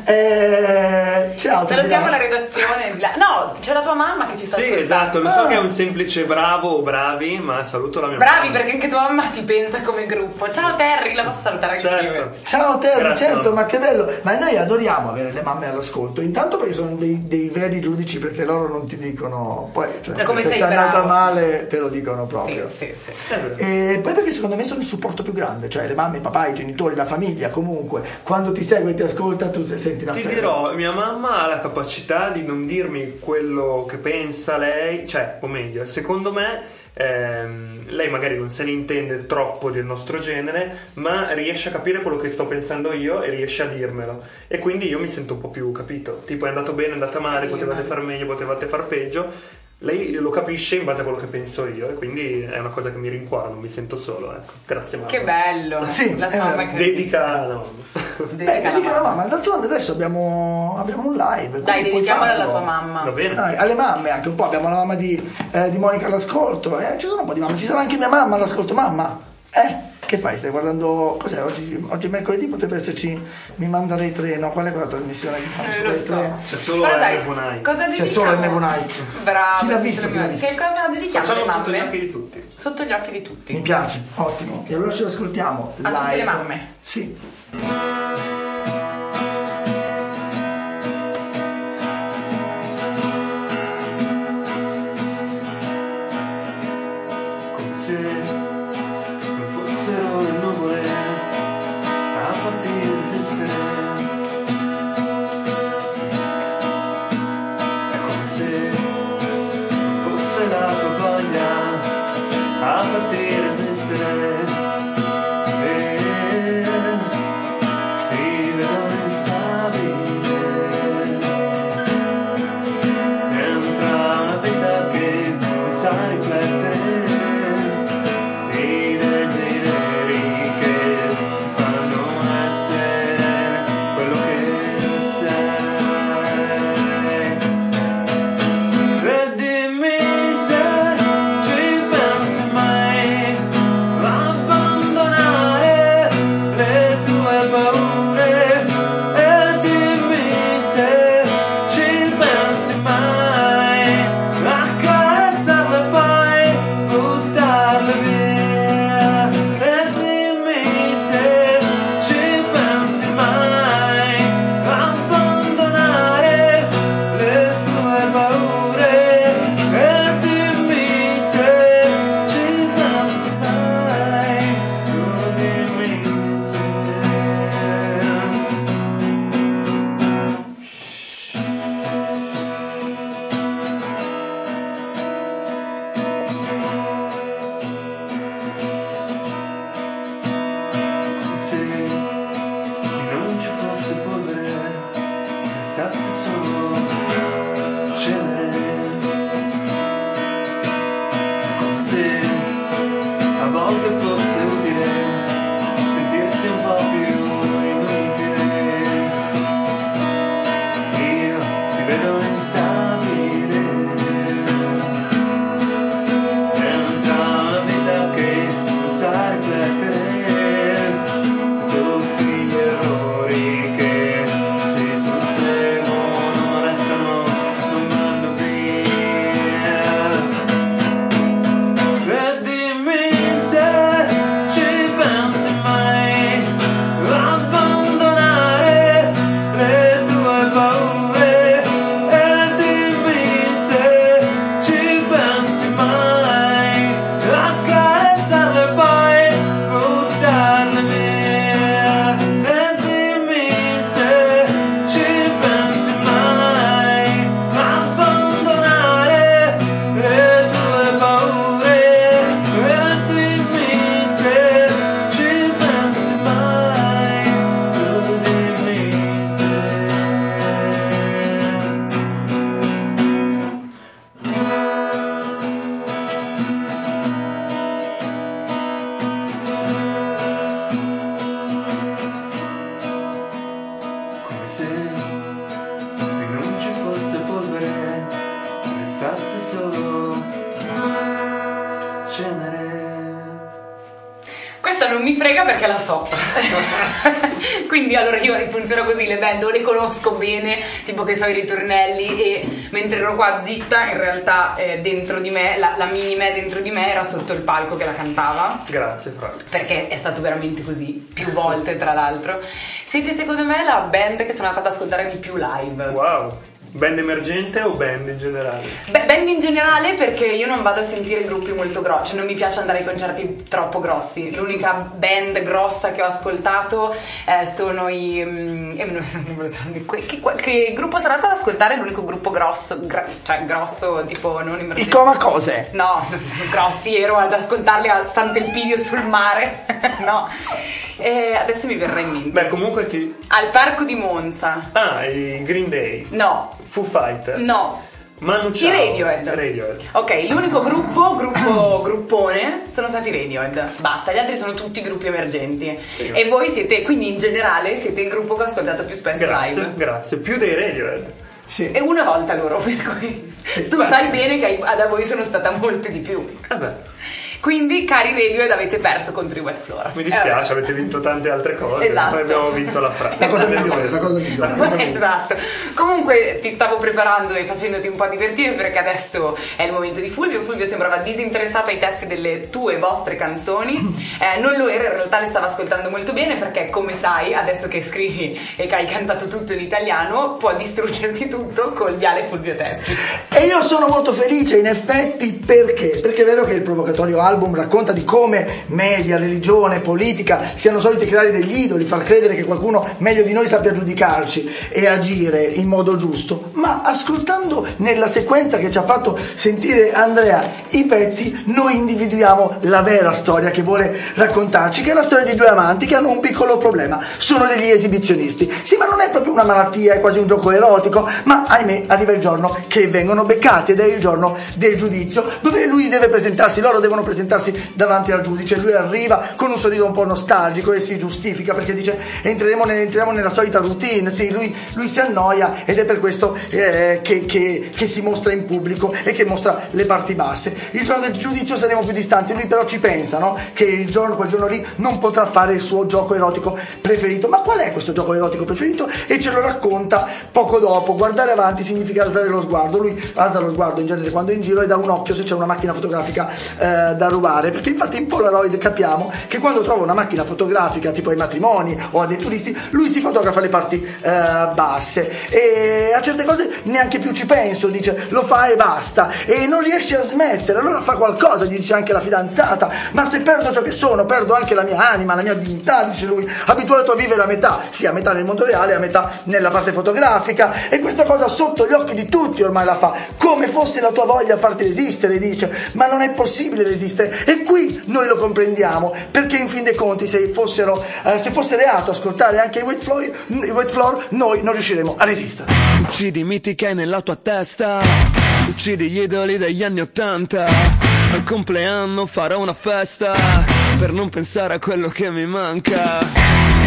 Ciao. Salutiamo la redazione di là. No, c'è la tua mamma che ci sta Sì, ascoltando. esatto, lo so che è un semplice bravo o bravi, ma saluto la mia Bravi, mamma. perché anche tua mamma ti pensa come gruppo. Ciao Terry, la posso salutare anche io. Ciao Terry, Grazie, certo, mamma. ma che bello. Ma noi adoriamo avere le mamme all'ascolto. Intanto perché sono dei veri giudici, perché loro non ti dicono. Poi, Come se sei sei andata bravo. male, te lo dicono proprio. Sì. E poi perché secondo me sono il supporto più grande, cioè le mamme, i papà, i genitori, la famiglia, comunque quando ti segue e ti ascolta tu senti la Ti fede. dirò, mia mamma ha la capacità di non dirmi quello che pensa lei, cioè, o meglio, secondo me lei magari non se ne intende troppo del nostro genere, ma riesce a capire quello che sto pensando io e riesce a dirmelo, e quindi io mi sento un po' più capito, tipo è andato bene, è andata male, potevate far meglio, potevate far peggio. Lei lo capisce in base a quello che penso io, e quindi è una cosa che mi rincuora, non mi sento solo, ecco. Grazie mamma. Che bello. Sì, la è sua mamma vero. è Dedica alla mamma. Dedica la mamma, d'altronde adesso abbiamo un live. Dai, quindi puoi dedichiamola alla farlo. tua mamma. Va bene. Dai, alle mamme anche un po', abbiamo la mamma di Monica all'ascolto, ci sono un po' di mamme, ci sarà anche mia mamma all'ascolto. Mamma, che fai? Stai guardando, cos'è oggi è mercoledì, potrebbe esserci Mi manda Rai 3, no? Qual è quella trasmissione che fanno su lo Rai so. 3? C'è solo Però dai, MV Night. cosa C'è dedichiamo? solo il MV Night. Bravo. Chi l'ha sì, visto? Chi l'ha visto? Che cosa dedichiamo alle Facciamo sotto gli mamme? occhi di tutti. Sotto gli occhi di tutti. Mi piace, ottimo. E allora ce l'ascoltiamo A live. tutte le mamme. Sì. Come se non fossero le nuvole a farti resistere. È come se non fosse la tua voglia a farti resistere. Ti realtà non mi frega perché la so. Quindi allora io funziona così, le band o le conosco bene, tipo che so i ritornelli, e mentre ero qua zitta in realtà dentro di me, la mini me dentro di me era sotto il palco che la cantava. Grazie Franco. Perché è stato veramente così, più volte tra l'altro. Siete secondo me la band che sono andata ad ascoltare di più live. Wow. Band emergente o band in generale? Beh, band in generale, perché io non vado a sentire gruppi molto grossi, cioè non mi piace andare ai concerti troppo grossi. L'unica band grossa che ho ascoltato sono che gruppo sono andata ad ascoltare? L'unico gruppo grosso, cioè grosso tipo non in I Coma Cose? No, non sono grossi, ero ad ascoltarli a Sant'Elpidio sul mare. No. Adesso mi verrà in mente. Beh, comunque al parco di Monza. Ah, i Green Day. No. Foo Fighter. No. Manu Chao. I Radiohead. Ok, l'unico gruppone sono stati Radiohead. Basta, gli altri sono tutti gruppi emergenti. Sì. E voi siete, quindi in generale, siete il gruppo che ho ascoltato più spesso live. Grazie, più dei Radiohead. Sì. E una volta loro, per cui sì, tu sai bene che da voi sono stata molte di più. Vabbè. Quindi, cari Radiohead, avete perso contro i Wet Floor. Mi dispiace, avete vinto tante altre cose. Esatto. Poi abbiamo vinto la frase. La cosa migliore. Esatto. Comunque ti stavo preparando e facendoti un po' divertire, perché adesso è il momento di Fulvio. Fulvio sembrava disinteressato ai testi delle tue vostre canzoni. Non lo era, in realtà le stava ascoltando molto bene, perché come sai, adesso che scrivi e che hai cantato tutto in italiano, può distruggerti tutto col viale Fulvio Testi. E io sono molto felice, in effetti, perché è vero che il Provocatorio album racconta di come media, religione, politica siano soliti creare degli idoli, far credere che qualcuno meglio di noi sappia giudicarci e agire in modo giusto, ma ascoltando nella sequenza che ci ha fatto sentire Andrea i pezzi, noi individuiamo la vera storia che vuole raccontarci, che è la storia di due amanti che hanno un piccolo problema: sono degli esibizionisti. Sì, ma non è proprio una malattia, è quasi un gioco erotico, ma ahimè arriva il giorno che vengono beccati, ed è il giorno del giudizio, dove lui deve presentarsi, loro devono presentarsi davanti al giudice. Lui arriva con un sorriso un po' nostalgico e si giustifica, perché dice entriamo nella solita routine. Sì, lui si annoia, ed è per questo che si mostra in pubblico e che mostra le parti basse. Il giorno del giudizio saremo più distanti, lui però ci pensa, no? Che quel giorno lì non potrà fare il suo gioco erotico preferito. Ma qual è questo gioco erotico preferito? E ce lo racconta poco dopo. Guardare avanti significa alzare lo sguardo. Lui alza lo sguardo in genere quando è in giro e dà un occhio se c'è una macchina fotografica da rubare, perché infatti in Polaroid capiamo che quando trova una macchina fotografica tipo ai matrimoni o a dei turisti, lui si fotografa le parti basse, e a certe cose neanche più ci penso, dice, lo fa e basta, e non riesce a smettere. Allora fa qualcosa, dice anche la fidanzata: ma se perdo ciò che sono, perdo anche la mia anima, la mia dignità, dice lui, abituato a vivere a metà, sì, a metà nel mondo reale, a metà nella parte fotografica, e questa cosa sotto gli occhi di tutti ormai la fa, come fosse la tua voglia a farti resistere, dice, ma non è possibile resistere. E qui noi lo comprendiamo, perché in fin dei conti se fosse reato ascoltare anche i Wet Floor, noi non riusciremo a resistere. Uccidi i miti che hai nella tua testa, uccidi gli idoli degli anni '80. Al compleanno farò una festa per non pensare a quello che mi manca.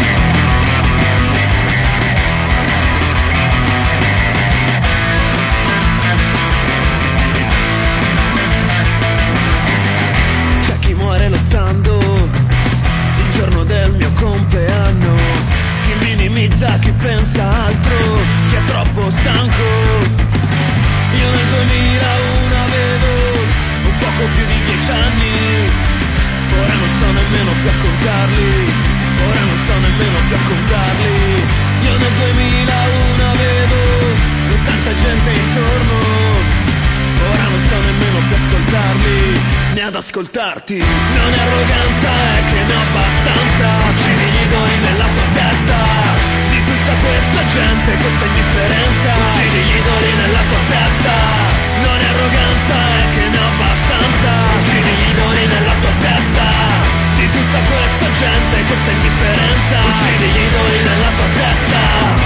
Lottando il giorno del mio compleanno, chi minimizza, chi pensa altro, chi è troppo stanco. Io nel 2001 avevo un poco più di 10 anni, ora non sto nemmeno più a contarli, ora non sto nemmeno più a contarli. Io nel 2001 avevo tanta gente intorno, ora non sto nemmeno più a ascoltarli, né ad ascoltarti. Non è arroganza, è che ne ho abbastanza. Uccidi gli idoli nella tua testa, di tutta questa gente, questa indifferenza. Uccidi gli idoli nella tua testa. Non è arroganza, è che ne ho abbastanza. Uccidi gli idoli nella tua testa, di tutta questa gente, questa indifferenza. Uccidi gli idoli nella tua testa.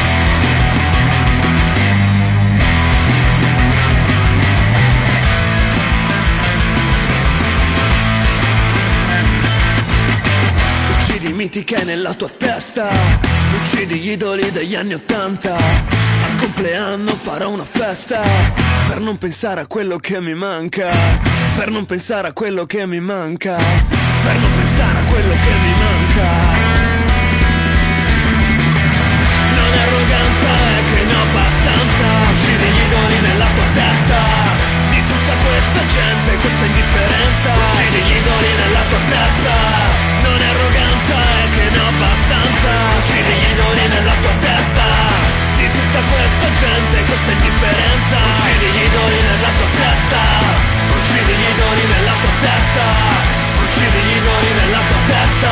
Uccidi i miti che hai nella tua testa, uccidi gli idoli degli anni '80. Al compleanno farò una festa per non pensare a quello che mi manca, per non pensare a quello che mi manca, per non pensare a quello che mi manca. bocca. Non è arroganza, è che ne ho abbastanza. Uccidi gli idoli nella tua testa di tutta questa gente, questa indifferenza. Uccidi gli idoli nella tua testa. Non è arroganza, è che ne ho abbastanza. Uccidi gli idoli nella tua testa di tutta questa gente, questa indifferenza. Uccidi gli idoli nella tua testa. Uccidi gli idoli nella tua testa. Uccidi gli idoli nella tua testa.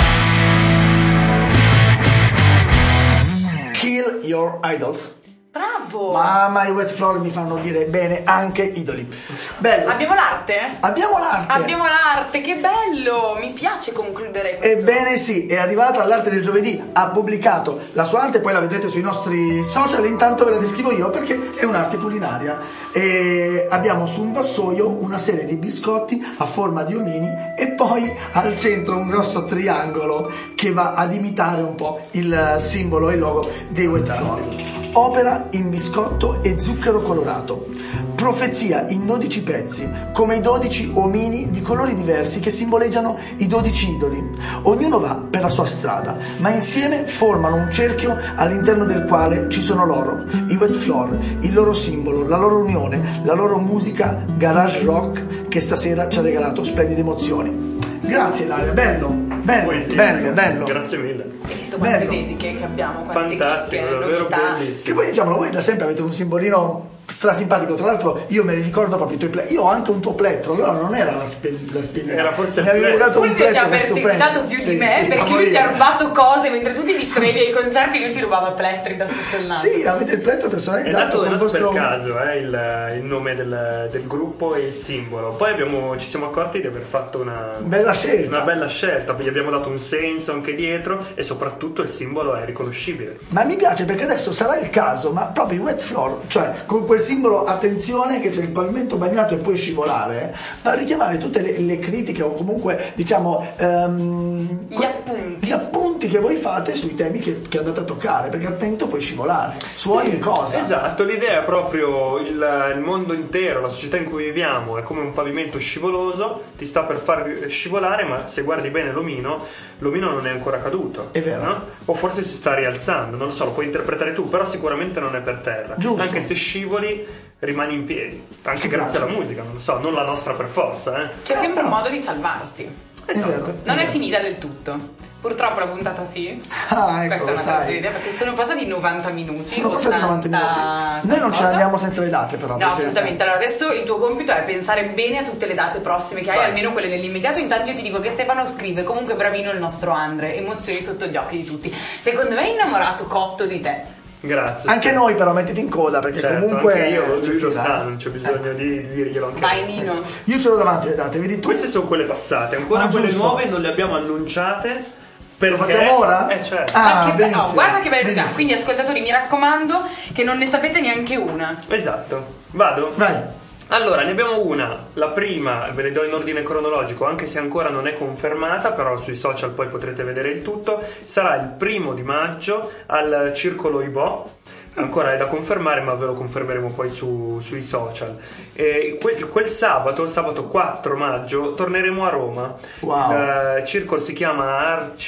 Kill your idols. Bravo! Mamma, i Wet Floor mi fanno dire bene anche idoli. Bello. Abbiamo l'arte? Abbiamo l'arte. Abbiamo l'arte, che bello! Mi piace concludere questo. Ebbene sì, è arrivata all'arte del giovedì, ha pubblicato la sua arte, poi la vedrete sui nostri social, intanto ve la descrivo io perché è un'arte culinaria. E abbiamo su un vassoio una serie di biscotti a forma di omini e poi al centro un grosso triangolo che va ad imitare un po' il simbolo e il logo dei Wet Floor. Opera in biscotto e zucchero colorato. Profezia in 12 pezzi, come i 12 omini di colori diversi che simboleggiano i 12 idoli. Ognuno va per la sua strada, ma insieme formano un cerchio all'interno del quale ci sono loro, i Wet Floor, il loro simbolo, la loro unione, la loro musica garage rock che stasera ci ha regalato splendide emozioni. Grazie Ilaria, bello, bello. Grazie mille. Hai visto quante dediche che abbiamo? Quante Fantastico, chicche, davvero novità. bellissimo. Che poi diciamolo, voi da sempre avete un simbolino strasimpatico, tra l'altro io me ne ricordo proprio i tuoi plettri. Io ho anche un tuo plettro, allora non era la spilla, era forse mi avevi regalato un Fulvio ti ha plettro perseguitato più di me perché lui ti ha rubato cose mentre tu ti distraevi ai concerti, lui ti rubava plettri da tutto il naso. Sì, avete il plettro È personalizzato nato per caso il nome del gruppo e il simbolo. Poi ci siamo accorti di aver fatto una bella scelta, gli abbiamo dato un senso anche dietro e soprattutto il simbolo è riconoscibile. Ma mi piace perché adesso sarà il caso, ma proprio i Wet Floor, cioè con quel simbolo attenzione che c'è il pavimento bagnato e puoi scivolare, va a richiamare tutte le critiche o comunque diciamo gli appunti che voi fate sui temi che andate a toccare, perché attento puoi scivolare su ogni cosa. Esatto, l'idea è proprio il mondo intero, la società in cui viviamo è come un pavimento scivoloso, ti sta per far scivolare, ma se guardi bene l'omino non è ancora caduto. È vero. No? O forse si sta rialzando, non lo so, lo puoi interpretare tu, però sicuramente non è per terra. Giusto. Anche se scivoli rimani in piedi, anche Ci grazie piace. alla musica, non lo so, non la nostra per forza. C'è sempre un modo di salvarsi. Esatto. Non è finita del tutto. Purtroppo la puntata sì. Ah, ecco, Questa è una sai. tragedia perché sono passati 90 minuti. Sono passati 90 minuti. Noi non ce ne andiamo senza le date, però. No, perché- assolutamente. Allora, adesso il tuo compito è pensare bene a tutte le date prossime che hai, Vai. almeno quelle nell'immediato. Intanto io ti dico che Stefano scrive, comunque bravino il nostro Andre, emozioni sotto gli occhi di tutti. Secondo me è innamorato cotto di te. Grazie. Anche noi però mettiti in coda perché Certo, comunque anche io, c'è lui lo fila, sa, non c'è bisogno di dirglielo anche Vai lui. Nino. Io ce l'ho davanti le date, vedi tu? Queste sono quelle passate, ancora Ah, quelle giusto. nuove non le abbiamo annunciate. Perché... Lo facciamo ora? Certo. Ma che benissimo. no, guarda che bella idea. Benissimo. Quindi ascoltatori, mi raccomando che non ne sapete neanche una. Esatto. Vado? Vai. Allora, ne abbiamo una. La prima ve le do in ordine cronologico, anche se ancora non è confermata, però sui social poi potrete vedere il tutto. Sarà il 1° maggio al Circolo Ibò. Ancora è da confermare, ma ve lo confermeremo poi sui social. E quel sabato, il sabato 4 maggio, torneremo a Roma. Wow. Il circolo si chiama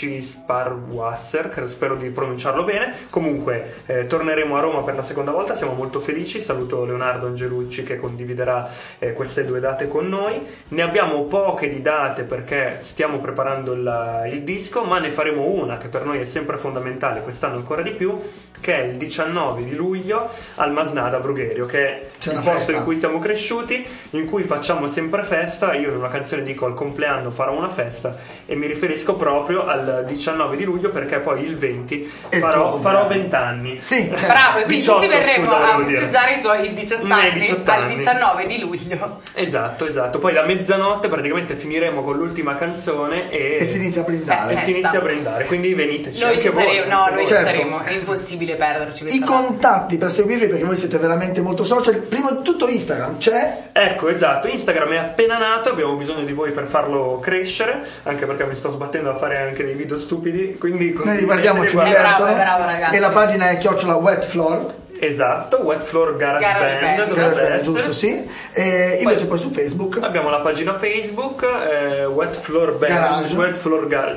Arcisparwasser, spero di pronunciarlo bene. Comunque torneremo a Roma per la seconda volta, siamo molto felici. Saluto Leonardo Angelucci che condividerà queste 2 date con noi. Ne abbiamo poche di date perché stiamo preparando il disco, ma ne faremo una che per noi è sempre fondamentale, quest'anno ancora di più, che è il 19 di luglio al Masnada Brugherio, che è C'è il una posto festa. in cui siamo cresciuti, in cui facciamo sempre festa. Io in una canzone dico al compleanno farò una festa e mi riferisco proprio al 19 di luglio perché poi il 20 E farò tu, 20 anni. Sì, certo. Bravo, e quindi 18, tutti verremo scusa, a volevo dire. festeggiare i tuoi 18 I miei anni 18 al anni. 19 di luglio. Esatto. Poi la mezzanotte praticamente finiremo con l'ultima canzone e E si inizia a brindare. e si inizia a brindare. Quindi veniteci. Noi anche ci voi. saremo, no, noi Certo. ci saremo, è impossibile perderci I questa volta. contatti per seguirvi, perché voi siete veramente molto social. Prima di tutto Instagram c'è. Ecco, esatto, Instagram è appena nato, abbiamo bisogno di voi per farlo crescere, anche perché mi sto sbattendo a fare anche dei video stupidi, quindi Noi li guardiamo, ci guardate. divertono. bravo, ragazzi. E la pagina è @wetfloor. Esatto, Wet Floor Garage Garage Band, Band. dovrebbe Garage Band, essere. giusto, sì. E invece poi su Facebook. Abbiamo la pagina Facebook, Wet Floor Band, Garage. Wet Floor Garage.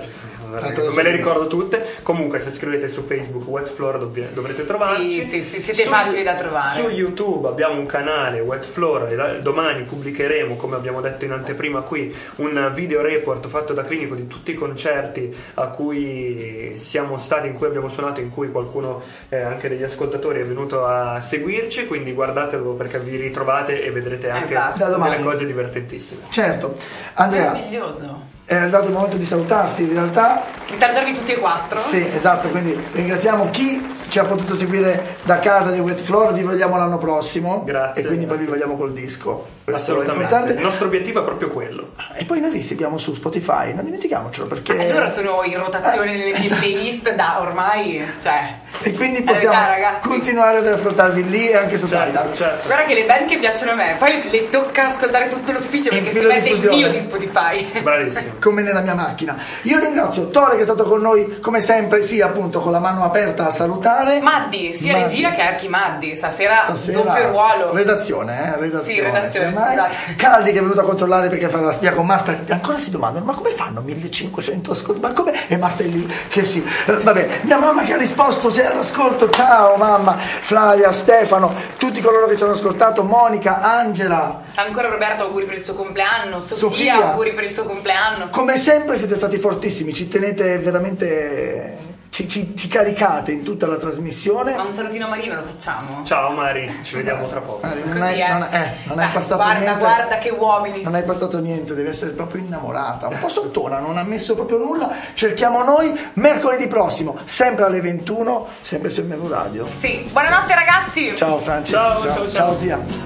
non me le ricordo tutte. Comunque se scrivete su Facebook Wet Floor dovrete trovarci. Sì, siete facili da trovare. Su YouTube abbiamo un canale Wet Floor e domani pubblicheremo, come abbiamo detto in anteprima qui, un video report fatto da Clinico di tutti i concerti a cui siamo stati, in cui abbiamo suonato, in cui qualcuno anche degli ascoltatori è venuto a seguirci, quindi guardatelo perché vi ritrovate e vedrete anche delle cose divertentissime. Certo. Andrea, meraviglioso. è arrivato il momento di salutarsi, in realtà. Di salutarvi tutti e quattro. Sì, esatto, quindi ringraziamo chi ci ha potuto seguire da casa di Wet Floor, vi vogliamo l'anno prossimo. Grazie. E quindi poi vi vogliamo col disco. Questo Assolutamente. è importante. Il nostro obiettivo è proprio quello. E poi noi vi seguiamo su Spotify, non dimentichiamocelo perché. Allora sono in rotazione nelle mie playlist da ormai, cioè. E quindi possiamo continuare ad ascoltarvi lì e anche su Tidal. Certo. Guarda che le band che piacciono a me, poi le tocca ascoltare tutto l'ufficio perché si mette il mio di Spotify. Bravissimo. Come nella mia macchina. Io ringrazio Tore che è stato con noi come sempre, sì, appunto con la mano aperta a salutare. Maddi, sia regia che Archimaddi, stasera doppio ruolo. Redazione. Sì, redazione, scusate. Caldi che è venuto a controllare perché fa la spia con Master. Ancora si domandano, ma come fanno 1500 ascolti? Ma come? E Master è lì che sì. Vabbè, mia mamma che ha risposto, c'è all'ascolto, ciao mamma, Flavia, Stefano, tutti coloro che ci hanno ascoltato, Monica, Angela. Ancora Roberto, auguri per il suo compleanno. Sofia, auguri per il suo compleanno. Come sempre siete stati fortissimi, ci tenete veramente. Ci caricate in tutta la trasmissione. Ma un salutino a Marina lo facciamo? Ciao Mari, ci vediamo tra poco. Non hai passato niente. Guarda che uomini. Non hai passato niente, devi essere proprio innamorata. Un po' sottona, non ha messo proprio nulla. Cerchiamo noi mercoledì prossimo, sempre alle 21, sempre su MV Radio. Sì, buonanotte ragazzi. Ciao Franci. Ciao zia.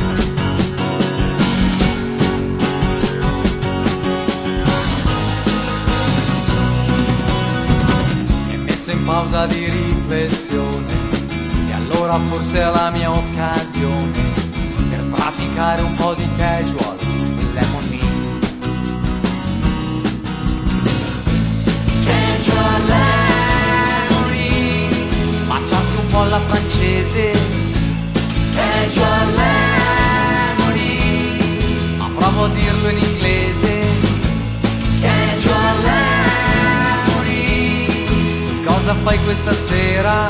In pausa di riflessione e allora forse è la mia occasione per praticare un po' di casual lemonade. Casual lemonade, baciarsi un po' alla francese. Casual lemonade, ma provo a dirlo in inglese. Casual lemonade, cosa fai questa sera?